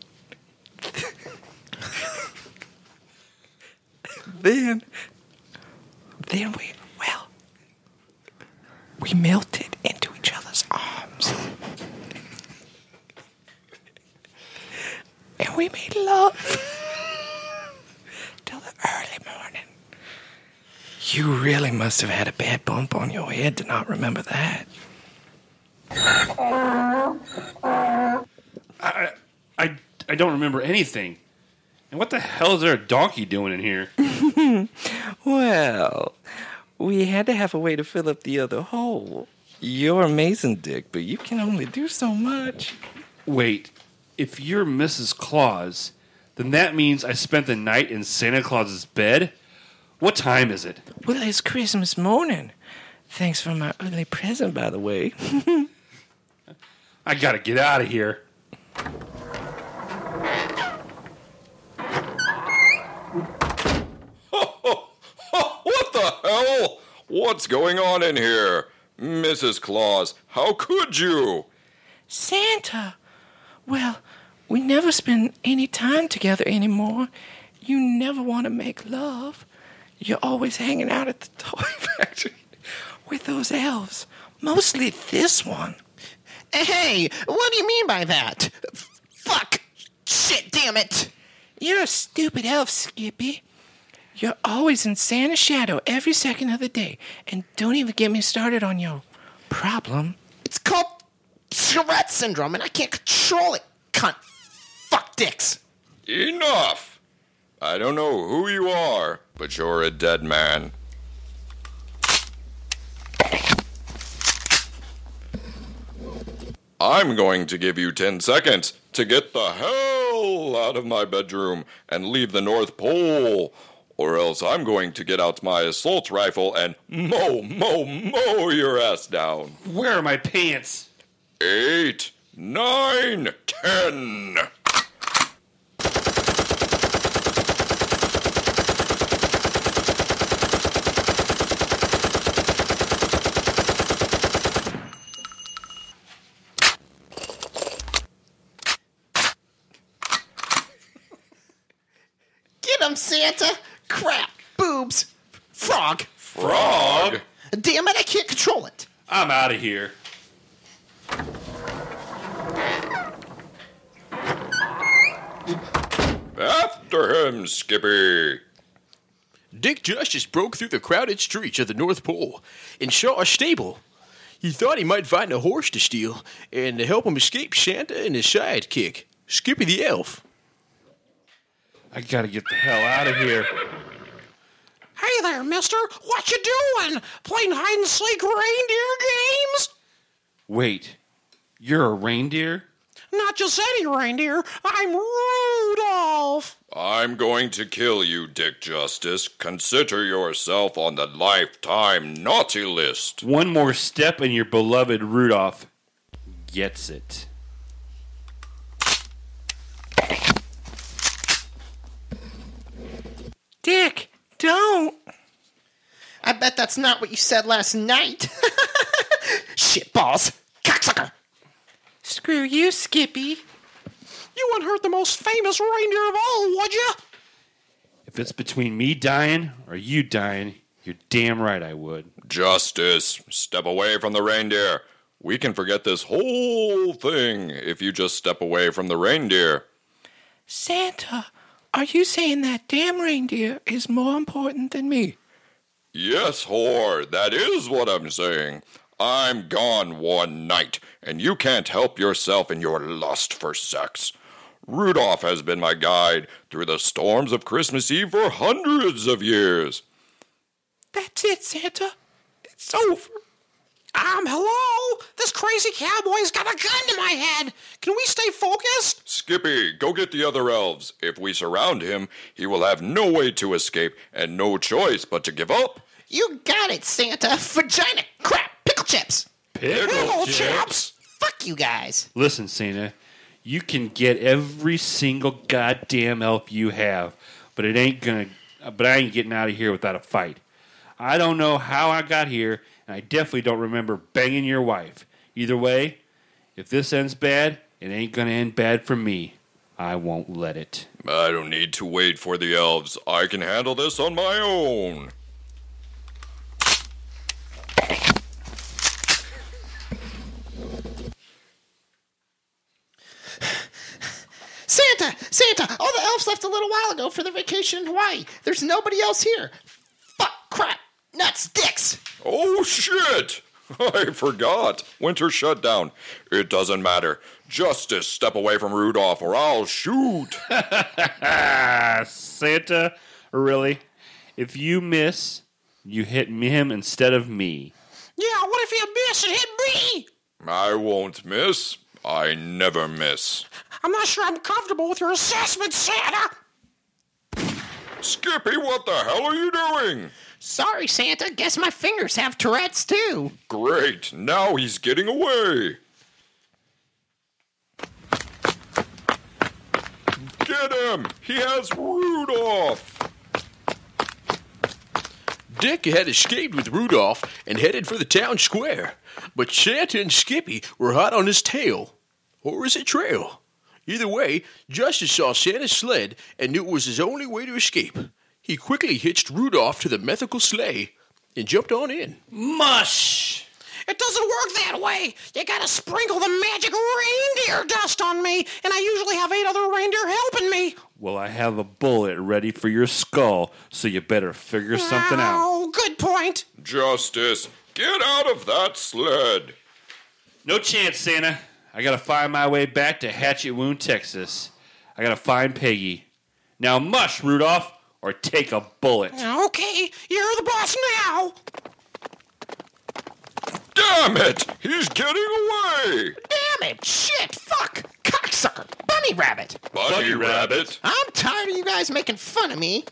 then, then we, well, we melted into each other's arms. And we made love till the early morning. You really must have had a bad bump on your head to not remember that. I, I, I don't remember anything. And what the hell is there a donkey doing in here? Well, we had to have a way to fill up the other hole. You're amazing, Dick, but you can only do so much. Wait, if you're Missus Claus, then that means I spent the night in Santa Claus's bed? What time is it? Well, it's Christmas morning. Thanks for my early present, by the way. I gotta get out of here. What the hell? What's going on in here? Missus Claus, how could you? Santa! Well, we never spend any time together anymore. You never want to make love. You're always hanging out at the toy factory with those elves. Mostly this one. Hey, what do you mean by that? F- fuck! Shit, damn it! You're a stupid elf, Skippy. You're always in Santa's shadow every second of the day. And don't even get me started on your problem. It's called Tourette syndrome, and I can't control it, cunt. Fuck dicks. Enough! I don't know who you are, but you're a dead man. I'm going to give you ten seconds to get the hell out of my bedroom and leave the North Pole, or else I'm going to get out my assault rifle and mow, mow, mow your ass down. Where are my pants? Eight, nine, ten. Santa? Crap. Boobs. Frog. Frog? Damn it, I can't control it. I'm out of here. After him, Skippy. Dick Justice broke through the crowded streets of the North Pole and saw a stable. He thought he might find a horse to steal and to help him escape Santa and his sidekick, Skippy the Elf. I gotta get the hell out of here. Hey there, mister. What you doing? Playing hide and seek reindeer games? Wait, you're a reindeer? Not just any reindeer. I'm Rudolph. I'm going to kill you, Dick Justice. Consider yourself on the lifetime naughty list. One more step and your beloved Rudolph gets it. Dick, don't. I bet that's not what you said last night. Shitballs. Cocksucker. Screw you, Skippy. You wouldn't hurt the most famous reindeer of all, would you? If it's between me dying or you dying, you're damn right I would. Justice, step away from the reindeer. We can forget this whole thing if you just step away from the reindeer. Santa, are you saying that damn reindeer is more important than me? Yes, whore, that is what I'm saying. I'm gone one night, and you can't help yourself in your lust for sex. Rudolph has been my guide through the storms of Christmas Eve for hundreds of years. That's it, Santa. It's over. Um, hello? This crazy cowboy's got a gun to my head. Can we stay focused? Skippy, go get the other elves. If we surround him, he will have no way to escape and no choice but to give up. You got it, Santa. Vagina crap. Pickle chips. Pickle, Pickle chips? chips? Fuck you guys. Listen, Santa, you can get every single goddamn elf you have, but it ain't gonna. But I ain't getting out of here without a fight. I don't know how I got here, and I definitely don't remember banging your wife. Either way, if this ends bad, it ain't gonna end bad for me. I won't let it. I don't need to wait for the elves. I can handle this on my own. Santa! Santa! All the elves left a little while ago for their vacation in Hawaii. There's nobody else here. Fuck, crap, nuts, dicks! Oh, shit! I forgot. Winter shut down. It doesn't matter. Justice, step away from Rudolph or I'll shoot. Santa, really? If you miss, you hit him instead of me. Yeah, what if you miss and hit me? I won't miss. I never miss. I'm not sure I'm comfortable with your assessment, Santa. Skippy, what the hell are you doing? Sorry, Santa. Guess my fingers have Tourette's, too. Great. Now he's getting away. Get him! He has Rudolph! Dick had escaped with Rudolph and headed for the town square, but Santa and Skippy were hot on his tail. Or his trail. Either way, Justice saw Santa's sled and knew it was his only way to escape. He quickly hitched Rudolph to the mythical sleigh and jumped on in. Mush! It doesn't work that way. You gotta sprinkle the magic reindeer dust on me, and I usually have eight other reindeer helping me. Well, I have a bullet ready for your skull, so you better figure something out. Oh, good point. Justice, get out of that sled. No chance, Santa. I gotta find my way back to Hatchet Wound, Texas. I gotta find Peggy. Now mush, Rudolph, or take a bullet. Okay, you're the boss now. Damn it! He's getting away! Damn it! Shit! Fuck! Cocksucker! Bunny rabbit! Bunny, Bunny rabbit. rabbit! I'm tired of you guys making fun of me.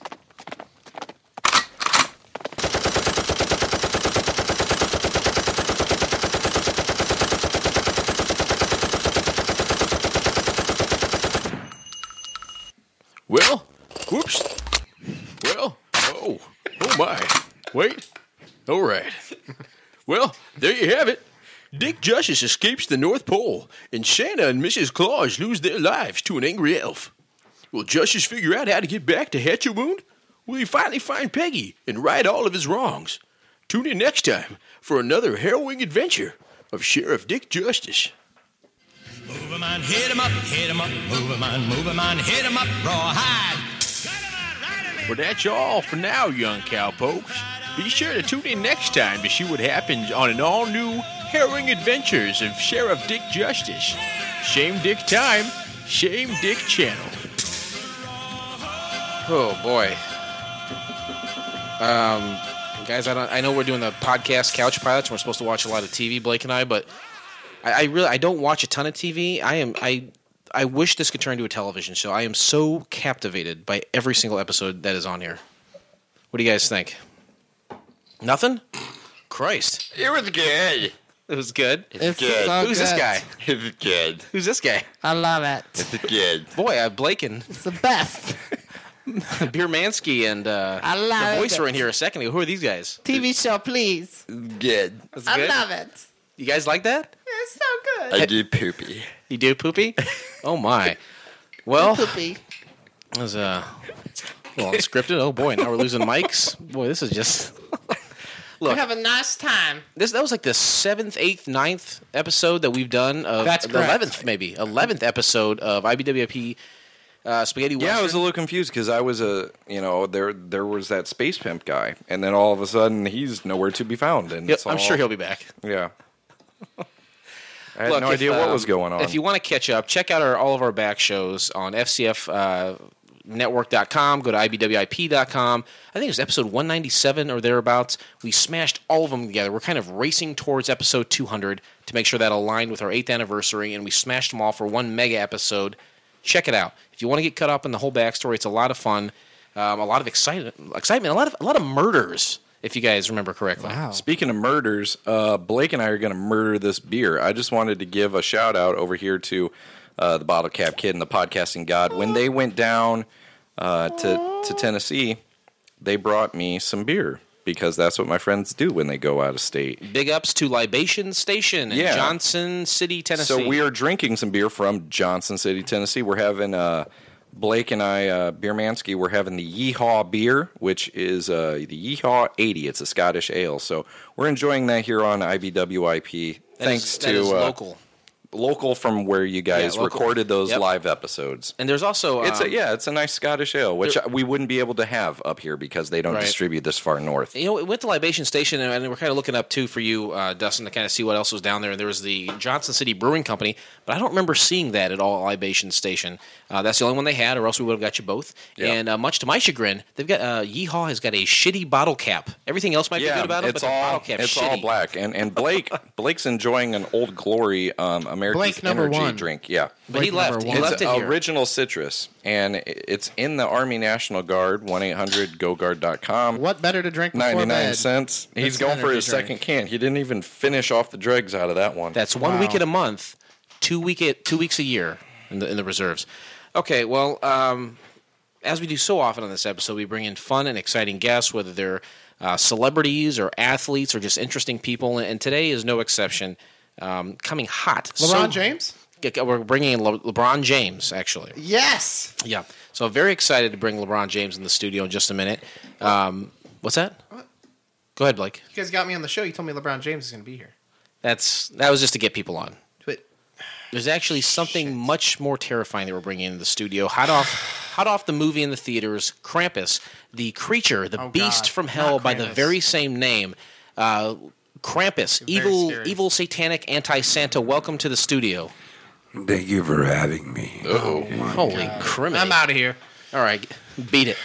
Well, whoops. Well, oh, oh my. Wait. All right. Well, there you have it. Dick Justice escapes the North Pole, and Santa and Missus Claus lose their lives to an angry elf. Will Justice figure out how to get back to Hatchet Wound? Will he finally find Peggy and right all of his wrongs? Tune in next time for another harrowing adventure of Sheriff Dick Justice. Move 'em on, hit 'em up, hit 'em up, move 'em on, move 'em on, hit 'em up, rawhide. Well, that's all for now, young cowpokes. Be sure to tune in next time to see what happens on an all-new harrowing adventures of Sheriff Dick Justice. Shame Dick time, Shame Dick channel. Oh boy. Um, guys, I don't. I know we're doing the podcast Couch Pilots. And we're supposed to watch a lot of T V, Blake and I, but I, I really I don't watch a ton of T V. I am I I wish this could turn into a television show. I am so captivated by every single episode that is on here. What do you guys think? Nothing? Christ. It was good. It was good. It's, It's good. so Who's good. this guy? It's good. Who's this guy? I love it. It's good. Boy, uh, Blake and It's the best. Beermansky and uh, I love the voice it. were in here a second ago. Who are these guys? T V show, please. Good. That's I good? love it. You guys like that? It's so good. I do poopy. You do, Poopy? Oh, my. Well, Poopy. it was uh, well, unscripted. Oh, boy, now we're losing mics. Boy, this is just... Look, We have a nice time. this that was like the seventh, eighth, ninth episode that we've done of That's the correct. eleventh, maybe eleventh episode of I B W I P uh, Spaghetti Western. Yeah, I was a little confused because I was a, you know, there there was that space pimp guy, and then all of a sudden he's nowhere to be found. And Yep, it's I'm all- sure he'll be back. Yeah. I had Look, no if, idea what um, was going on. If you want to catch up, check out our, all of our back shows on F C F uh, network dot com. Go to I B W I P dot com. I think it was episode one ninety-seven or thereabouts. We smashed all of them together. We're kind of racing towards episode two hundred to make sure that aligned with our eighth anniversary, and we smashed them all for one mega episode. Check it out. If you want to get caught up in the whole backstory, it's a lot of fun, um, a lot of excitement, excitement, a lot of a lot of murders, if you guys remember correctly. Wow. Speaking of murders, uh, Blake and I are going to murder this beer. I just wanted to give a shout out over here to uh, the Bottle Cap Kid and the Podcasting God. When they went down uh, to to Tennessee, they brought me some beer because that's what my friends do when they go out of state. Big ups to Libation Station in Yeah. Johnson City, Tennessee. So we are drinking some beer from Johnson City, Tennessee. We're having uh, Blake and I, uh, Beermansky, we're having the Yeehaw beer, which is uh, the Yeehaw eighty. It's a Scottish ale. So we're enjoying that here on I B W I P. That Thanks is- to that is uh, local. local from where you guys Yeah, local. recorded those Yep. live episodes. And there's also It's a, um, yeah, it's a nice Scottish ale, which there- we wouldn't be able to have up here because they don't Right. distribute this far north. You know, we went to Libation Station, and we're kind of looking up, too, for you, uh, Dustin, to kind of see what else was down there. And there was the Johnson City Brewing Company, but I don't remember seeing that at all at Libation Station. Uh, that's the only one they had, or else we would have got you both. Yeah. And uh, much to my chagrin, they've got uh, Yeehaw has got a shitty bottle cap. Everything else might be good about it, but it's the all bottle cap it's shitty. all black. And and Blake Blake's enjoying an Old Glory um, America's Blake number Energy one. drink. Yeah, But he Blake left. number He one. left it's it here. original citrus, and it's in the Army National Guard. One eight hundred go guard dot com. What better to drink before Ninety nine bed? cents. He's It's going an for his energy second drink. can. He didn't even finish off the dregs out of that one. That's one Wow. week in a month, two week at, two weeks a year in the in the reserves. Okay, well, um, as we do so often on this episode, we bring in fun and exciting guests, whether they're uh, celebrities or athletes or just interesting people, and today is no exception. Um, coming hot, LeBron So- James? We're bringing in Le- LeBron James, actually. Yes. Yeah, so I'm very excited to bring LeBron James in the studio in just a minute. Um, what's that? Go ahead, Blake. You guys got me on the show. You told me LeBron James is going to be here. That's that was just to get people on. But There's actually something much more terrifying that we're bringing into the studio. Hot off, hot off the movie in the theaters, Krampus, the creature, the Oh, beast God. from hell Not by the Krampus. very same name. Uh, Krampus, Very evil, scary. evil, satanic anti-Santa. Welcome to the studio. Thank you for having me. Oh, holy criminy! I'm out of here. All right, beat it.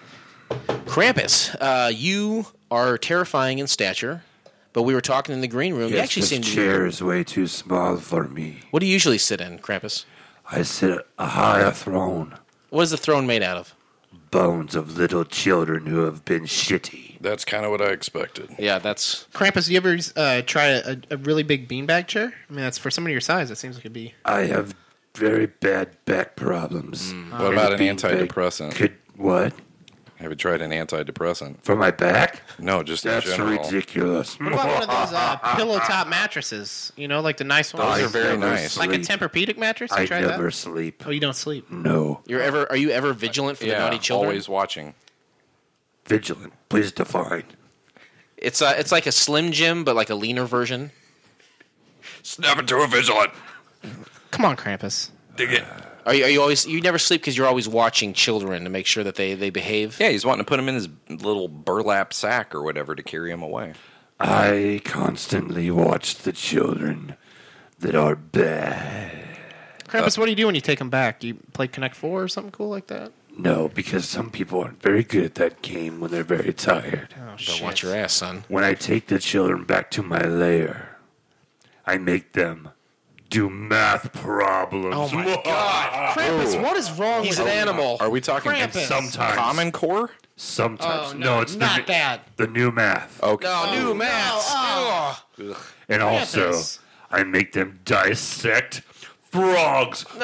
Krampus, uh, you are terrifying in stature, but we were talking in the green room. you Yes, actually this seem to chair be. is way too small for me. What do you usually sit in, Krampus? I sit high a throne. What is the throne made out of? Bones of little children who have been shitty. That's kind of what I expected. Yeah, that's Krampus, you ever uh, try a, a really big beanbag chair? I mean, that's for somebody your size. That seems like it'd be. I have very bad back problems. What And about a an beanbag antidepressant? Could what? Have you tried an antidepressant? For my back? No, just in That's general. ridiculous. What about one of those uh, pillow top mattresses? You know, like the nice ones. Those are I very never nice. Like a sleep. Tempur-Pedic mattress. You I tried never that? sleep. Oh, you don't sleep. No. You're ever? Are you ever vigilant for the Yeah, naughty children? always watching. Vigilant. Please define. It's uh, it's like a Slim Jim, but like a leaner version. Snap into a vigilant. Come on, Krampus. Dig it. Are you? Are you always? You never sleep because you're always watching children to make sure that they, they behave. Yeah, he's wanting to put him in his little burlap sack or whatever to carry him away. I constantly watch the children that are bad. Krampus, what do you do when you take them back? You play Connect Four or something cool like that? No, because some people aren't very good at that game when they're very tired. Oh, Don't shit. watch your ass, son. When I take the children back to my lair, I make them do math problems. Oh, my God. Krampus, what is wrong He's with an you? animal. Are we talking Krampus. Sometimes. Common Core? Sometimes. Oh, no, it's not the, that. the new math. Okay. No, new maths. Oh, And also, Krampus. I make them dissect frogs. No.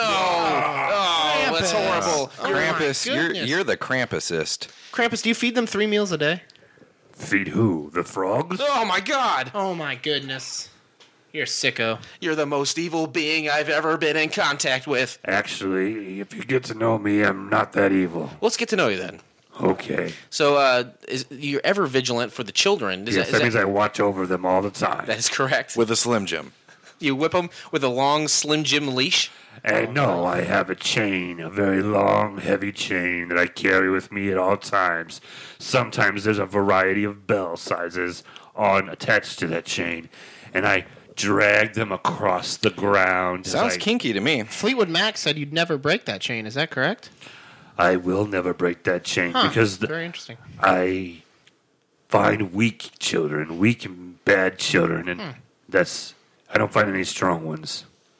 Oh, that's Krampus. horrible. Oh, my Krampus, you're, goodness. you're the Krampusist. Krampus, do you feed them three meals a day? Feed who? The frogs? Oh, my God. Oh, my goodness. You're a sicko. You're the most evil being I've ever been in contact with. Actually, if you get to know me, I'm not that evil. Let's get to know you then. Okay. So, uh, is, you're ever vigilant for the children. Is yes, that, that, is means that, I watch over them all the time. that is correct. With a Slim Jim. You whip them with a long Slim Jim leash. And no, I have a chain, a very long, heavy chain that I carry with me at all times. Sometimes there's a variety of bell sizes on attached to that chain, and I drag them across the ground. as Sounds I, kinky to me. Fleetwood Mac said you'd never break that chain. Is that correct? I will never break that chain Huh, because the, very interesting. I find weak children, weak and bad children, and Hmm. that's I don't find any strong ones.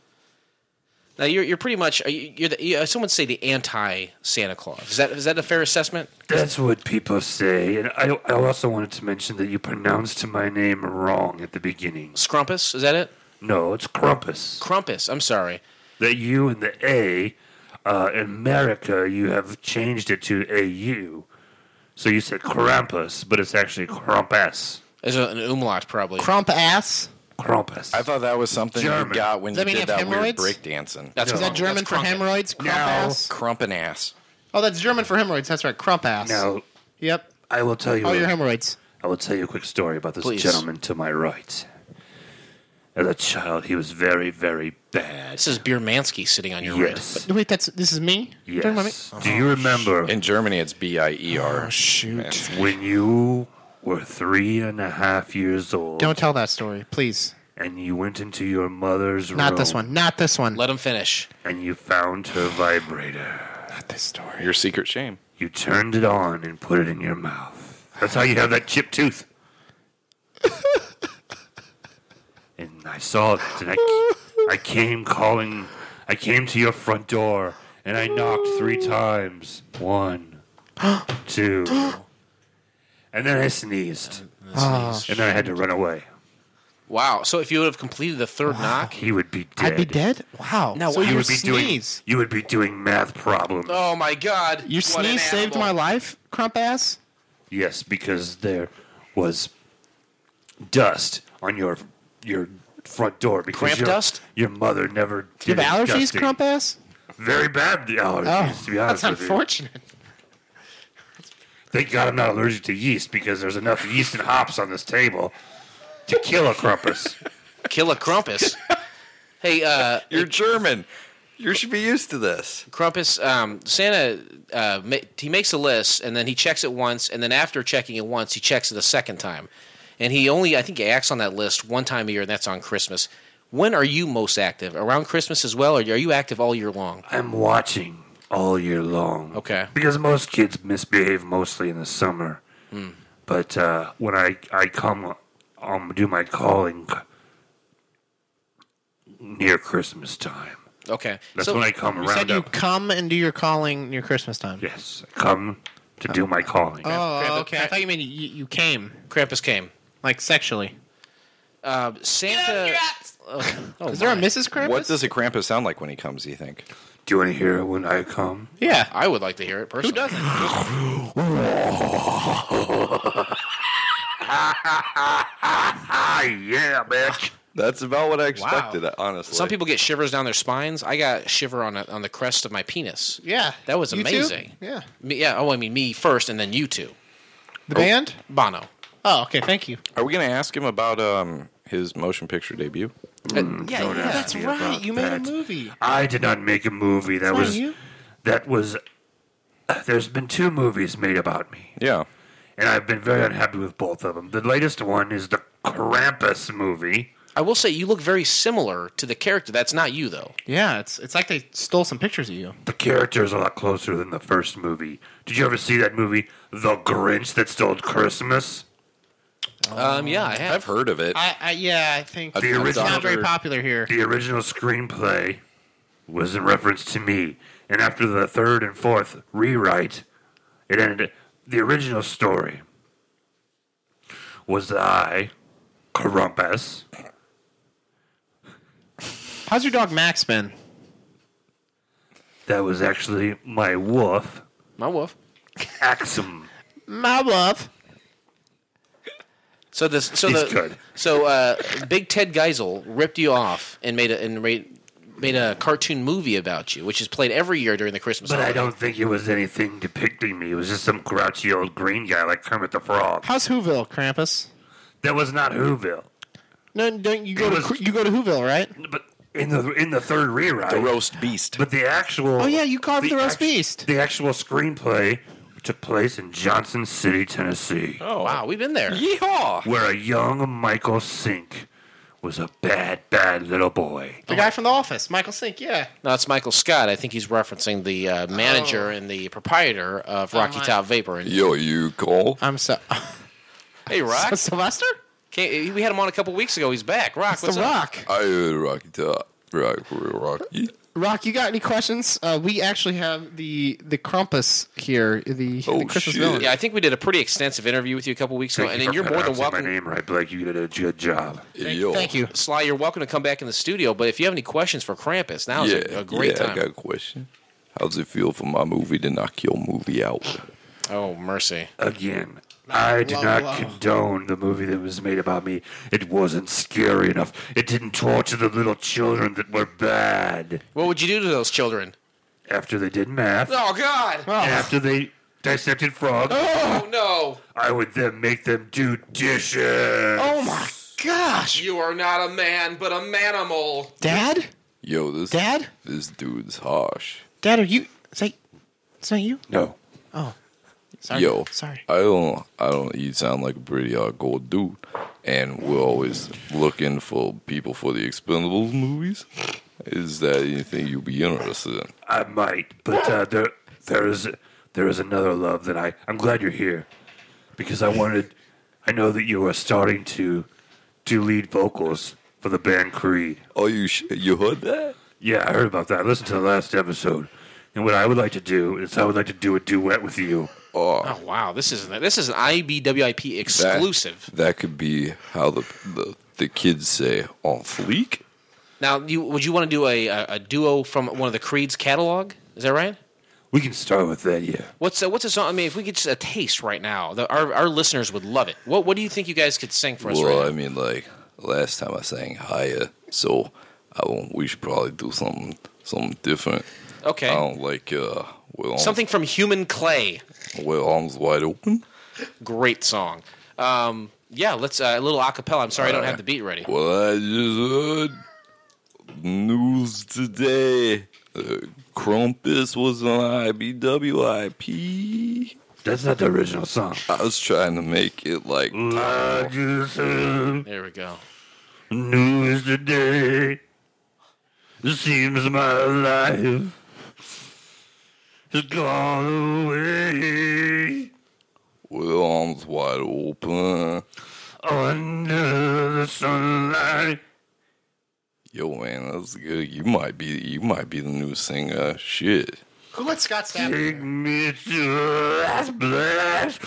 Now, you're you're pretty much are you- you're the, you, someone would say the anti Santa Claus. Is that is that a fair assessment? That's what people say, and I, I also wanted to mention that you pronounced my name wrong at the beginning. Scrumpus, is that it? No, it's Crumpus. Crumpus. I'm sorry. The U and the A, uh, in America, you have changed it to A U. So you said Krampus, but it's actually Krampus. There's a, an umlaut probably. Crump ass. Krampus. I thought that was something German. you got when Does that you mean did you have that weird hemorrhoids? breakdancing. That's Is that wrong. German That's for crump- hemorrhoids? Crump No. ass. Crumpin' ass. Oh, that's German for hemorrhoids. That's right. Crump ass. Now, Yep. I will tell you. Oh, a- your hemorrhoids. I will tell you a quick story about this Please. gentleman to my right. As a child, he was very, very bad. This is Beer Mansky sitting on your Yes. wrist. Wait, that's this is me. You're talking about me? Yes. Do you remember In Germany, it's B I E R. Oh, shoot. when you were three and a half years old Don't tell that story, please. and you went into your mother's room Not this one. Not this one. Let him finish. and you found her vibrator? Not this story. Your secret shame. You turned it on and put it in your mouth. That's how you have that chipped tooth. And I saw it, and I, I came calling. I came to your front door, and I knocked three times. One, two, and then I sneezed, Oh, and then I had to run away. Wow. So if you would have completed the third knock, He would be dead. I'd be dead? Wow. No, so you you would be doing. sneeze. You would be doing math problems. oh my God! Your What an sneeze saved animal. my life, crump ass? Yes, because there was dust on your your front door because Cramp your, dust? your mother never Do you did have any allergies, dusting. crump ass? Very bad allergies, Oh, to be honest that's with you. unfortunate. Thank God I'm not allergic to yeast because there's enough yeast and hops on this table to kill a crumpus. Kill a Crumpus. Hey, uh, You're German. You should be used to this. Crumpus, um, Santa, uh, ma- he makes a list, and then he checks it once, and then after checking it once, he checks it a second time. And he only, I think, he acts on that list one time a year, and that's on Christmas. When are you most active? Around Christmas as well, or are you active all year long? I'm watching all year long. Okay. Because most kids misbehave mostly in the summer. Hmm. But uh, when I, I come um, do my calling near Christmas time. Okay. That's So- when I come You around said you up. come and do your calling near Christmas time. Yes, I come to do my calling. Oh, Krampus- okay. I thought you meant you, you came, Krampus came. like sexually. Uh, Santa. Oh, oh Is there a my. Missus Krampus? What does a Krampus sound like when he comes, do you think? Do you want to hear it when I come? Yeah. I would like to hear it Who personally. doesn't? Yeah, bitch. That's about what I expected, Wow. honestly. Some people get shivers down their spines. I got a shiver on a, on the crest of my penis. Yeah. That was You too? amazing. Yeah. Me, yeah. Oh, I mean me first, and then you two. The band? Bono. Oh, okay. Thank you. Are we going to ask him about um, his motion picture debut? Uh, yeah, don't yeah, ask that's me right. about You made a that. movie. I did not make a movie. That Not was you? that was. There's been two movies made about me, Yeah. and I've been very unhappy with both of them. The latest one is the Krampus movie. I will say you look very similar to the character. That's not you, though. Yeah, it's it's like they stole some pictures of you. The character is a lot closer than the first movie. Did you ever see that movie, The Grinch That Stole Christmas? Um, yeah, I have. I've heard of it. I, I yeah, I think The it's original- not very popular here. The original screenplay was in reference to me, and after the third and fourth rewrite, it ended. The original story was that I, Krampus. How's your dog Max been? That was actually my wolf, My wolf. Axum. My love. So this, so He's the, good. so uh, Big Ted Geisel ripped you off and made a and made, made a cartoon movie about you, which is played every year during the Christmas But I holiday. don't think it was anything depicting me. It was just some grouchy old green guy like Kermit the Frog. How's Whoville, Krampus? That was not Whoville. No, don't you go It to was- you go to Whoville, right? But in the in the third rewrite, The roast beast. But the actual Oh yeah, you carved the, roast act- beast. The actual screenplay took place in Johnson City, Tennessee, Oh wow, we've been there. Yeehaw! where a young Michael Sink was a bad, bad little boy. The guy from The Office, Michael Sink. Yeah. No, it's Michael Scott. I think he's referencing the uh, manager and the proprietor of Rocky my- Top Vapor. And, Yo, you call? I'm so hey, Rock. Sylvester. Came, we had him on a couple weeks ago. He's back. Rock, It's what's the up? Rock. I heard Rocky Top. Rock, Rocky. Rock, you got any questions? Uh, we actually have the the Krampus here, the, Oh, the Christmas shit. villain. Yeah, I think we did a pretty extensive interview with you a couple weeks ago, Thank and you then for you're more than pronouncing welcome. my name right, Blake. You did a good job. Yo. Thank you. Sly, you're welcome to come back in the studio, but if you have any questions for Krampus, now Yeah, is a, a great yeah, time. I got a question. How's it feel for my movie to knock your movie out? Oh, mercy. Again, I do Whoa, not whoa. condone the movie that was made about me. It wasn't scary enough. It didn't torture the little children that were bad. What would you do to those children? After they did math, Oh, God. and after they dissected frogs, Oh, no. I would then make them do dishes. Oh my gosh, You are not a man, but a manimal. Dad, Yo, this Dad, this dude's harsh. Dad, are you? Is that, is that you? No. Oh, sorry. Yo, sorry. I don't, I don't. You sound like a pretty hardcore dude, and we're always looking for people for the Expendables movies. Is that anything you'd be interested in? I might, but uh, there, there is, there is another love that I. I'm glad you're here, because I wanted. I know that you are starting to, do lead vocals for the band Creed. Oh, you sh- you heard that? Yeah, I heard about that. I listened to the last episode, and what I would like to do is I would like to do a duet with you. Oh, Oh, wow. This is this is an I B W I P exclusive. That, that could be how the, the the kids say on fleek. Now, you, would you want to do a, a, a duo from one of the Creed's catalog? Is that right? We can start with that, yeah. What's a, what's a song? I mean, if we get just a taste right now, the, our our listeners would love it. What what do you think you guys could sing for us Well, right I mean, like last time I sang higher, so I won't, we should probably do something something different. now? Okay. I don't like uh, with arms, Something from Human Clay. with arms wide open. Great song. Um, yeah, let's uh, a little acapella. I'm sorry, I don't have the beat ready. Well, I just heard news today. Uh, Krampus was on I B W I P. That's not the original song. I was trying to make it like I just heard There we go. news today. It seems my life has gone away with arms wide open. under the sunlight. Yo, man, that's good. You might be, you might be the new singer. Shit. Who let Scott stab Take me to the last blast.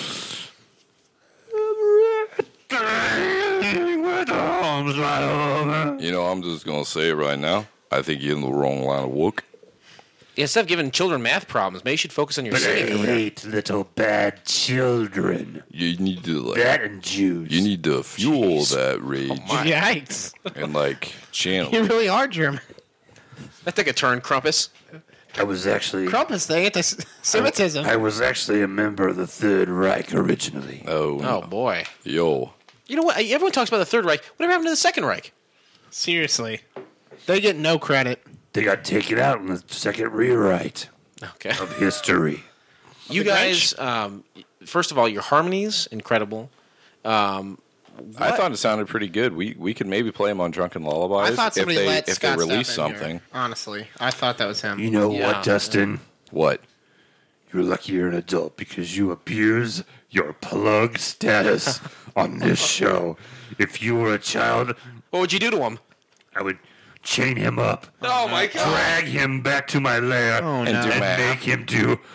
Everything with arms wide open. You know, I'm just gonna say it right now. I think you're in the wrong line of work. Yeah, instead of giving children math problems, maybe you should focus on your But I singing career. hate little bad children. You need to like That and Jews. You need to fuel that rage Yikes! and like channel. You it. really are German. That took a turn, Krampus. I was actually Krampus, the anti-Semitism. I was actually a member of the Third Reich originally. Oh, Oh no. boy. Yo, You know what? Everyone talks about the Third Reich. Whatever happened to the Second Reich? Seriously, they get no credit. They got taken out in the second rewrite Okay. of history. You The guys, um, first of all, your harmony's incredible. Um, I thought it sounded pretty good. We we could maybe play him on Drunken Lullabies I thought if somebody they let if Scott they release Stapp in here, something. honestly, I thought that was him. You know Yeah. what, Dustin? What? You're lucky you're an adult because you abuse your plug status on this show. If you were a child, what would you do to him? I would chain him up. Oh my God! Drag him back to my lair Oh, and, no. do- and math. make him do. Would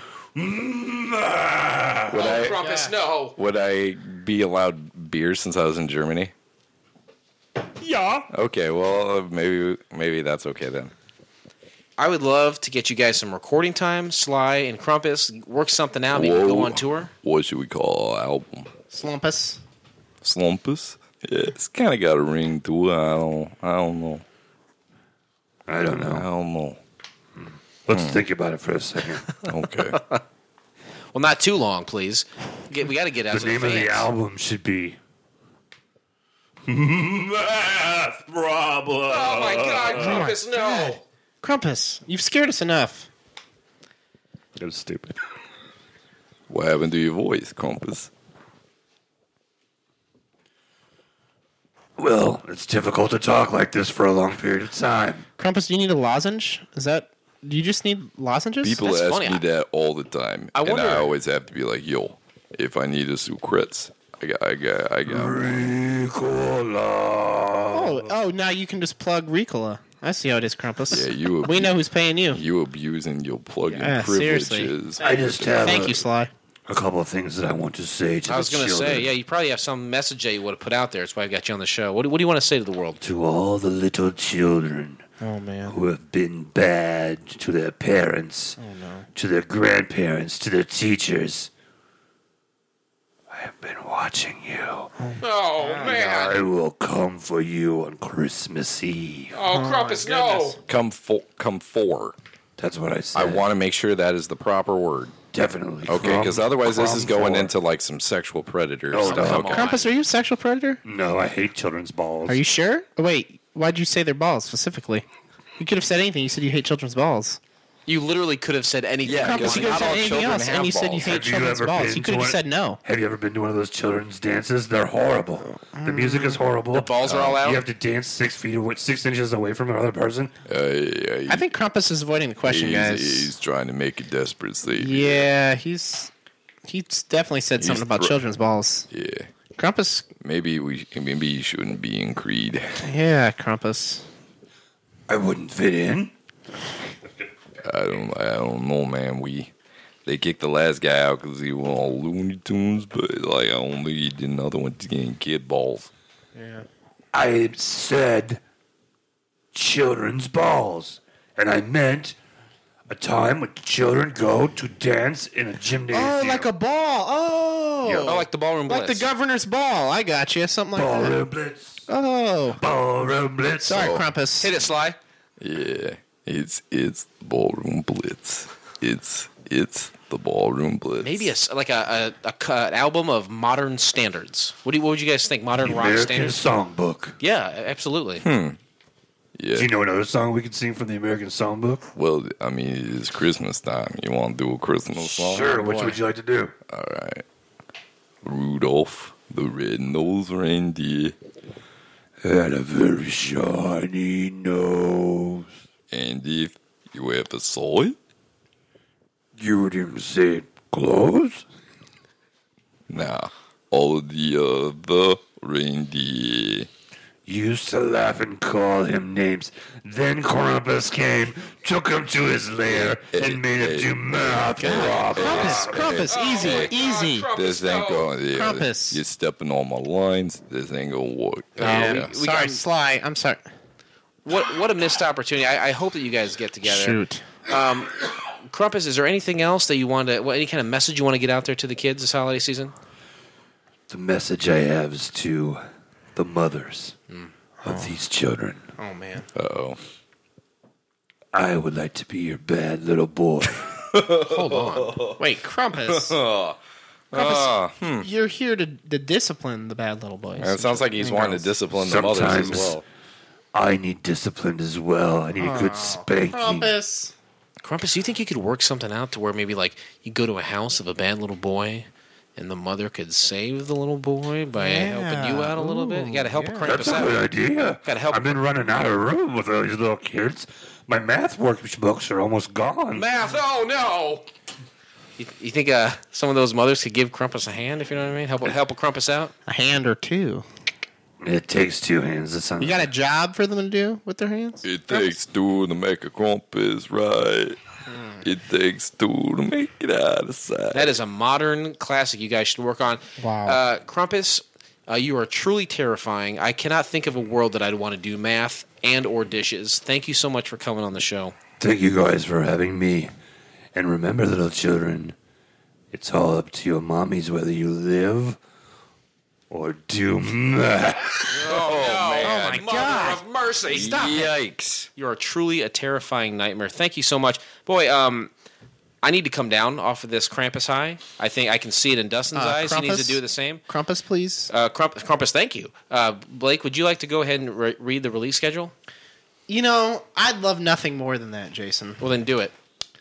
I Krampus, no. would I be allowed beer since I was in Germany? Yeah. Okay, well uh, maybe maybe that's okay then. I would love to get you guys some recording time. Sly and Krampus work something out. Maybe go on tour. What should we call our album? Slumpus. Slumpus? Yeah, it's kind of got a ring to it. I don't. I don't know. I don't know. I don't know. Let's think about it for a second. Okay. Well, not too long, please. Get, we got to get out The to the name of fans. the album should be Math Problem. Oh my God, Krampus, no! Krampus, you've scared us enough. That was stupid. What happened to your voice, Compass? Well, it's difficult to talk like this for a long period of time. Krampus, do you need a lozenge? Is that? Do you just need lozenges? People That's ask funny. me that all the time, I and wonder- I always have to be like, "Yo, if I need a sucrets, I got, I got, I got." Oh, oh, now you can just plug Ricola. I see how it is, Krampus. Yeah, you. We know who's paying you. You abusing your plug-in Yeah, seriously. privileges. I just have Thank a, you, Sly. a couple of things that I want to say to I was the going to children. say, yeah, you probably have some message that you would have put out there. That's why I got you on the show. What do, what do you want to say to the world? To all the little children Oh man. who have been bad to their parents, Oh no. to their grandparents, to their teachers. I have been watching you. Oh, I will come for you on Christmas Eve. Oh, Krampus, no! Come for, come for. That's what I said. I want to make sure that is the proper word. Definitely. Okay, because Crumb- otherwise this is crumb going for. into like some sexual predator Oh, stuff. come Okay. on. Krampus, are you a sexual predator? No, I hate children's balls. Are you sure? Oh, wait, why'd you say their balls specifically? You could have said anything. You said you hate children's balls. You literally could have said anything. Yeah, you Krampus, you wanted. could have not said all anything children else, have and you said you balls. hate Have you children's ever balls. been You to could have one- just said no. Have you ever been to one of those children's dances? They're horrible. The music is horrible. The balls are all out? You have to dance six feet, away, six inches away from another person. Uh, yeah, I think Krampus is avoiding the question, he's, guys. he's trying to make a desperate statement. Yeah, he's he's definitely said He's something about thro- children's balls. Yeah. Krampus, Maybe we maybe you shouldn't be in Creed. yeah, Krampus. I wouldn't fit in. I don't I don't know, man. We they kicked the last guy out because he was all Looney Tunes, but like I don't think he did another one getting kid balls. Yeah. I said children's balls, and I meant a time when children go to dance in a gymnasium. Oh, like a ball. Oh, Yeah. Oh, like the ballroom blitz. like the governor's ball. I got you. Something like ballroom that. blitz. Oh, Ballroom blitz. sorry, Oh. Krampus. Hit it, Sly. Yeah, it's it's the ballroom blitz. It's it's the ballroom blitz. Maybe a, s- like a, a, a cu- an album of modern standards. What do you, what would you guys think? Modern The rock American standards? Songbook. Yeah, absolutely. Yeah. Do you know another song we could sing from the American Songbook? Well, I mean, it's Christmas time. You want to do a Christmas song? Sure. Which would you like to do? All right. Rudolph the red-nosed reindeer Had a very shiny nose. and if you ever saw it, You didn't say it close? nah, all of the other reindeer. Used to laugh and call him names. Then Krampus came, took him to his lair, and made him do math problems. Krampus, Krampus, easy, easy. This ain't going. Yeah, Krampus. you're stepping on my lines. This ain't gonna work. Yeah. we- we sorry, got- Sly. I'm sorry. What what a missed opportunity. I, I hope that you guys get together. Shoot. Um, Krampus, is there anything else that you want to, what, any kind of message you want to get out there to the kids this holiday season? The message I have is to the mothers of these children. Oh, man. Uh-oh. I would like to be your bad little boy. Hold on. Wait, Krampus. Krampus, Ah, hmm. you're here to, to discipline the bad little boys. It sounds like he's and wanting to girls. discipline the mothers as Sometimes well. I need discipline as well. I need a good spanking. Krampus. Krampus, do you think you could work something out to where maybe like you go to a house of a bad little boy and the mother could save the little boy by Yeah. helping you out a little bit. You got to help yeah. Krampus That's a out. good idea. Got to help. I've been running out of room with all these little kids. My math workbooks are almost gone. Math. Oh no. You, you think uh, some of those mothers could give Krampus a hand, if you know what I mean? Help help a Krampus out. A hand or two. It takes two hands. That sounds You got a job for them to do with their hands? It takes two to make a Krampus, right? It takes two to make it out of sight. That is a modern classic you guys should work on. Wow. Uh, Krampus, uh, you are truly terrifying. I cannot think of a world that I'd want to do math and or dishes. Thank you so much for coming on the show. Thank you guys for having me. And remember, little children, it's all up to your mommies whether you live or do math. Oh, man. my Mother God. of mercy. Stop it. Yikes. You are truly a terrifying nightmare. Thank you so much. Boy, um, I need to come down off of this Krampus high. I think I can see it in Dustin's Uh, eyes. He needs Krampus? to do the same. Krampus, please. Uh, Krump- Krampus, thank you. Uh, Blake, would you like to go ahead and re- read the release schedule? You know, I'd love nothing more than that, Jason. Well, then do it.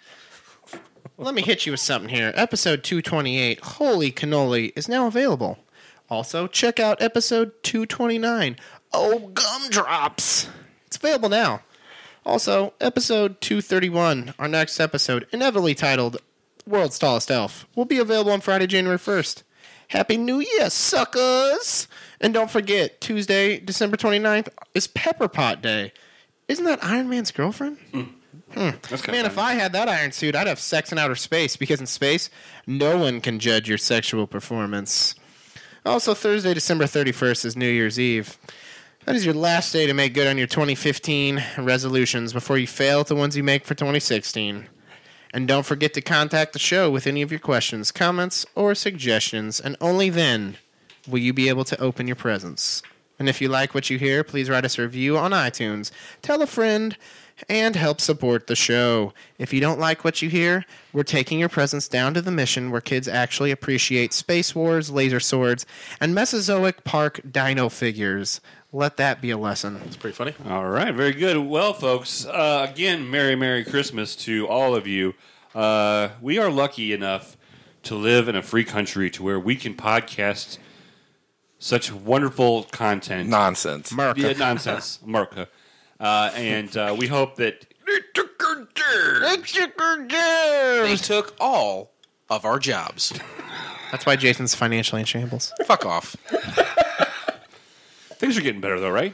Let me hit you with something here. Episode two twenty-eight, Holy Cannoli, is now available. Also, check out episode two twenty-nine, Oh Gumdrops. It's available now. Also, episode two thirty-one, our next episode, inevitably titled World's Tallest Elf, will be available on Friday, January first. Happy New Year, suckers! And don't forget, Tuesday, December twenty-ninth, is Pepper Pot Day. Isn't that Iron Man's girlfriend? Hmm. That's Man, if I had that iron suit, I'd have sex in outer space, because in space, no one can judge your sexual performance. Also, Thursday, December thirty-first is New Year's Eve. That is your last day to make good on your twenty fifteen resolutions before you fail at the ones you make for twenty sixteen. And don't forget to contact the show with any of your questions, comments, or suggestions, and only then will you be able to open your presents. And if you like what you hear, please write us a review on iTunes. Tell a friend, and help support the show. If you don't like what you hear, we're taking your presents down to the mission where kids actually appreciate Space Wars, laser swords, and Mesozoic Park dino figures. Let that be a lesson. It's pretty funny. All right, very good. Well, folks, uh, again, Merry, Merry Christmas to all of you. Uh, we are lucky enough to live in a free country to where we can podcast such wonderful content. Nonsense. America. Yeah, nonsense. America. Uh, and uh, we hope that... They took all of our jobs. That's why Jason's financially in shambles. Fuck off. Things are getting better, though, right?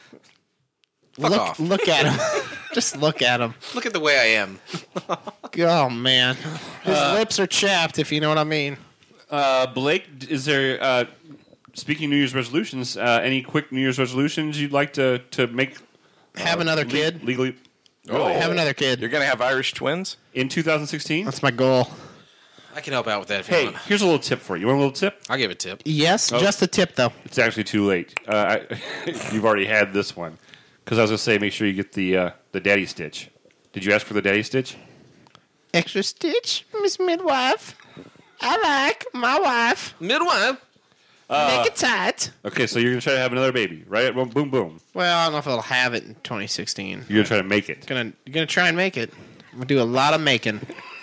Fuck look, off. Look at him. Just look at him. Look at the way I am. Oh, man. His lips are chapped, if you know what I mean. Uh, Blake, is there... Uh, speaking of New Year's resolutions, uh, any quick New Year's resolutions you'd like to, to make... Have another le- kid. Legally... Oh. Have another kid. You're going to have Irish twins? In two thousand sixteen? That's my goal. I can help out with that if you Hey, want. here's a little tip for you. You want a little tip? I'll give a tip. Yes, Oh. just a tip, though. It's actually too late. Uh, I, you've already had this one. Because I was going to say, make sure you get the uh, the daddy stitch. Did you ask for the daddy stitch? Extra stitch, Miss Midwife. I like my wife. Midwife. Make it tight. Okay, so you're going to try to have another baby, right? Boom, boom, boom. Well, I don't know if I'll have it in twenty sixteen. You're going to try to make it. Gonna, gonna try and make it. I'm gonna do a lot of making.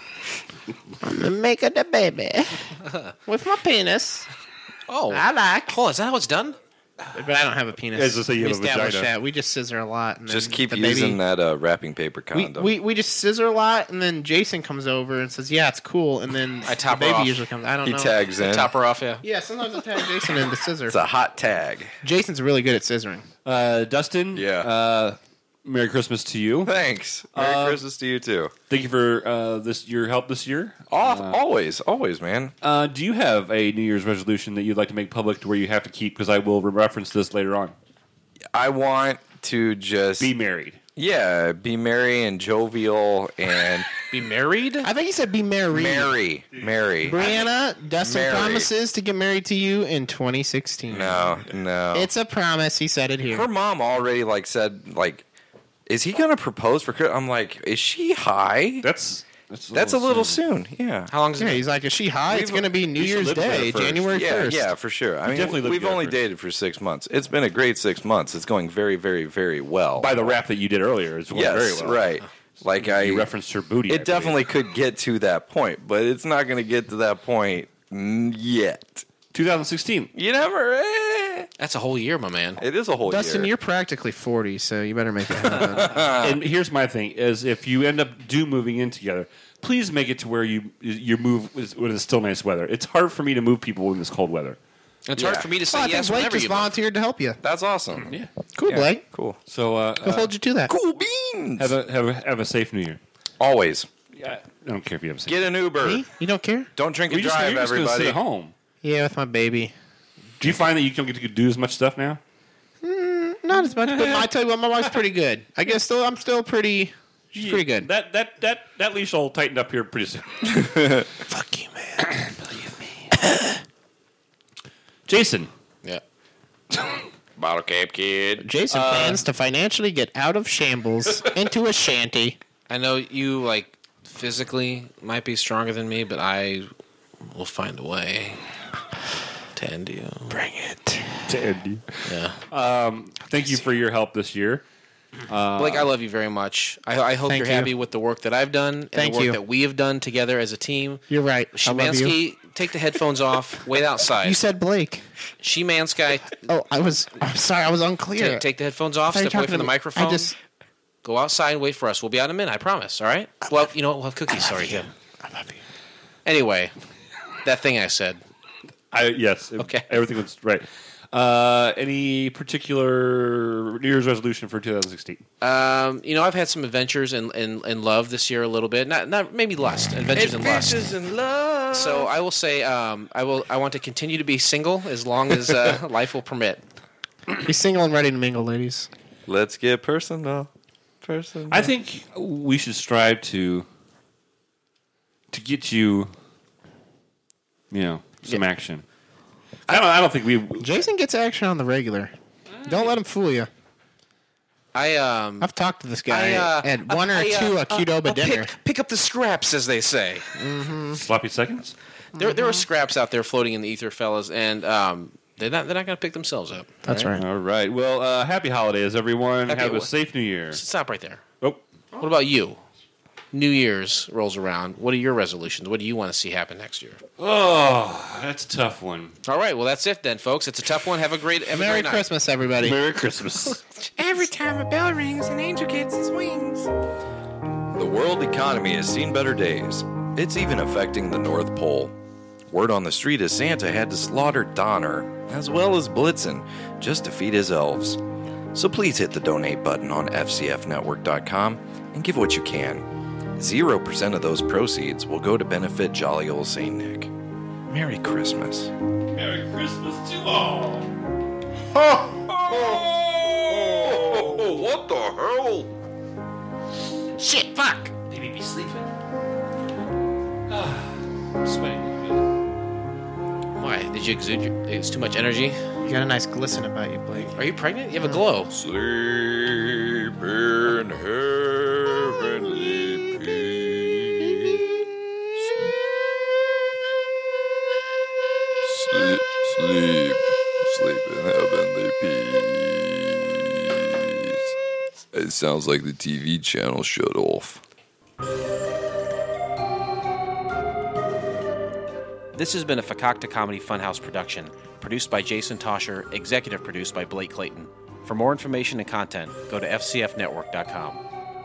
I'm gonna make it a baby with my penis. Oh. I like. Oh, is that how it's done? But I don't have a penis. As I say, you we have a established vagina. that. We just scissor a lot. And Just then keep the using baby, that uh, wrapping paper We, condom. we we just scissor a lot, and then Jason comes over and says, "Yeah, it's cool." And then I top the her baby off. usually comes. I don't he know. tags in. Top her off, yeah. Yeah, sometimes I tag Jason in to scissor. It's a hot tag. Jason's really good at scissoring. Uh, Dustin, Yeah. uh, Merry Christmas to you. Thanks. Merry Uh, Christmas to you, too. Thank you for uh, this your help this year. Off, always, always, man. Uh, do you have a New Year's resolution that you'd like to make public to where you have to keep? Because I will reference this later on. I want to just... Be married. Yeah, be merry and jovial and... Be married? I think he said be married. Marry. Marry. Brianna, Dustin Marry. promises to get married to you in twenty sixteen. No, no. It's a promise. He said it here. Her mom already, like, said, like, is he going to propose for Christmas? I'm like, is she high? That's... That's That's a little soon. Yeah. How long is Yeah, it? he's like, is she high? It's We've- going to be New you should Year's live Day, together first. January Yeah, first. yeah, for sure. I mean, definitely lived we've together only first. dated for six months. It's been a great six months. It's going very, very, very well. By the rap that you did earlier, it's going yes, very well. right. Like I You referenced her booty. I It definitely believe. could get to that point, but it's not going to get to that point Mm, Yet. twenty sixteen. You never. Eh. That's a whole year, my man. It is a whole Dustin, year. you're practically forty, so you better make it happen. And here's my thing: is if you end up do moving in together, please make it to where you you move when it's still nice weather. It's hard for me to move people in this cold weather. It's Yeah. hard for me to say Well, I think yes Blake whenever just you move. volunteered to help you. That's awesome. Yeah, Cool, Yeah. Blake. Cool. so uh, We'll uh, hold you to that. Cool beans. have a have a have a safe New Year. Always. Yeah, I don't care if you have a safe. Get an Uber. Me? You don't care? Don't drink Well, and you're just, drive, you're just gonna everybody. sit at home. Yeah, with my baby. Do you find that you don't get to do as much stuff now? Not as much, but I tell you what, my wife's pretty good. I guess still, I'm still pretty. She's pretty good. That that that that leash will tighten up here pretty soon. Fuck you, man. Believe me. Jason, Yeah. Bottle cap kid. Jason plans to financially get out of shambles into a shanty. I know you, like, physically might be stronger than me, but I will find a way to end you. Bring it. to end you. Yeah. Um, thank you for your help this year. Uh, Blake, I love you very much. I, I hope Thank you're you. happy with the work that I've done and Thank the work you. that we have done together as a team. You're right. I love you. Szymanski, take the headphones off. Wait outside. You said Blake. Szymanski, Oh, I was. I'm sorry. I was unclear. take, take the headphones off. I thought you Step away were from the talking to me. microphone. I just. Go outside and wait for us. We'll be out in a minute. I promise. All right. Well, you know what? We'll have cookies. Sorry, Tim. I love you. Anyway, that thing I said. I, yes. Okay. Everything was right. Uh, any particular New Year's resolution for twenty sixteen? Um, you know, I've had some adventures in, in, in love this year a little bit. Not not maybe lust. Adventures in lust. Adventures in love. So I will say, um, I will. I want to continue to be single as long as uh, life will permit. Be single and ready to mingle, ladies. Let's get personal. Personal. I think we should strive to to get you, you know, some action. I don't. I don't think we. Jason gets action on the regular. Don't let him fool you. I um. I've talked to this guy I, uh, at one or I, uh, two uh, a Qdoba uh, dinner. Pick, pick up the scraps, as they say. Sloppy seconds. There, there are scraps out there floating in the ether, fellas, and um, they're not. They're not going to pick themselves up. That's right. All right. Well, uh, happy holidays, everyone. Happy Have a wa- safe New Year. Stop right there. Oh, What about you? New Year's rolls around. What are your resolutions? What do you want to see happen next year? oh, that's a tough one. All right. Well, that's it then, folks. It's a tough one. Have a great, have a Merry great night. Christmas, everybody. Merry Christmas. Every time a bell rings, an angel gets his wings. The world economy has seen better days. It's even affecting the North Pole. Word on the street is Santa had to slaughter Donner, as well as Blitzen, just to feed his elves. So please hit the donate button on F C F network dot com and give what you can. Zero percent of those proceeds will go to benefit jolly old Saint Nick. Merry Christmas. Merry Christmas to all. Oh, what the hell? Shit, fuck. Maybe be sleeping. I'm sweating. Why? Did you exude your, it's too much energy? You got a nice glisten about you, Blake. Are you pregnant? You have a glow. Sleep in heavenly peace. Sleep, sleep, sleep in heavenly peace. It sounds like the T V channel shut off. This has been a Fakakta Comedy Funhouse production, produced by Jason Tosher, executive produced by Blake Clayton. For more information and content, go to F C F network dot com.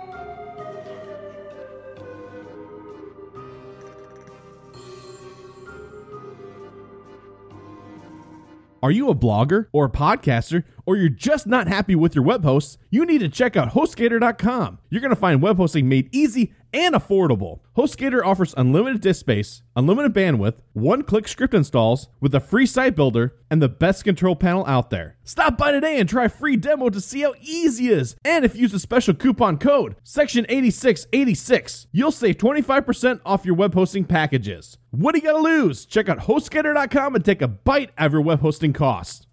Are you a blogger or a podcaster, or you're just not happy with your web hosts? You need to check out HostGator dot com. You're going to find web hosting made easy and affordable. HostGator offers unlimited disk space, unlimited bandwidth, one-click script installs with a free site builder, and the best control panel out there. Stop by today and try a free demo to see how easy it is. And if you use the special coupon code, section eighty-six eighty-six, you'll save twenty-five percent off your web hosting packages. What do you got to lose? Check out HostGator dot com and take a bite out of your web hosting costs.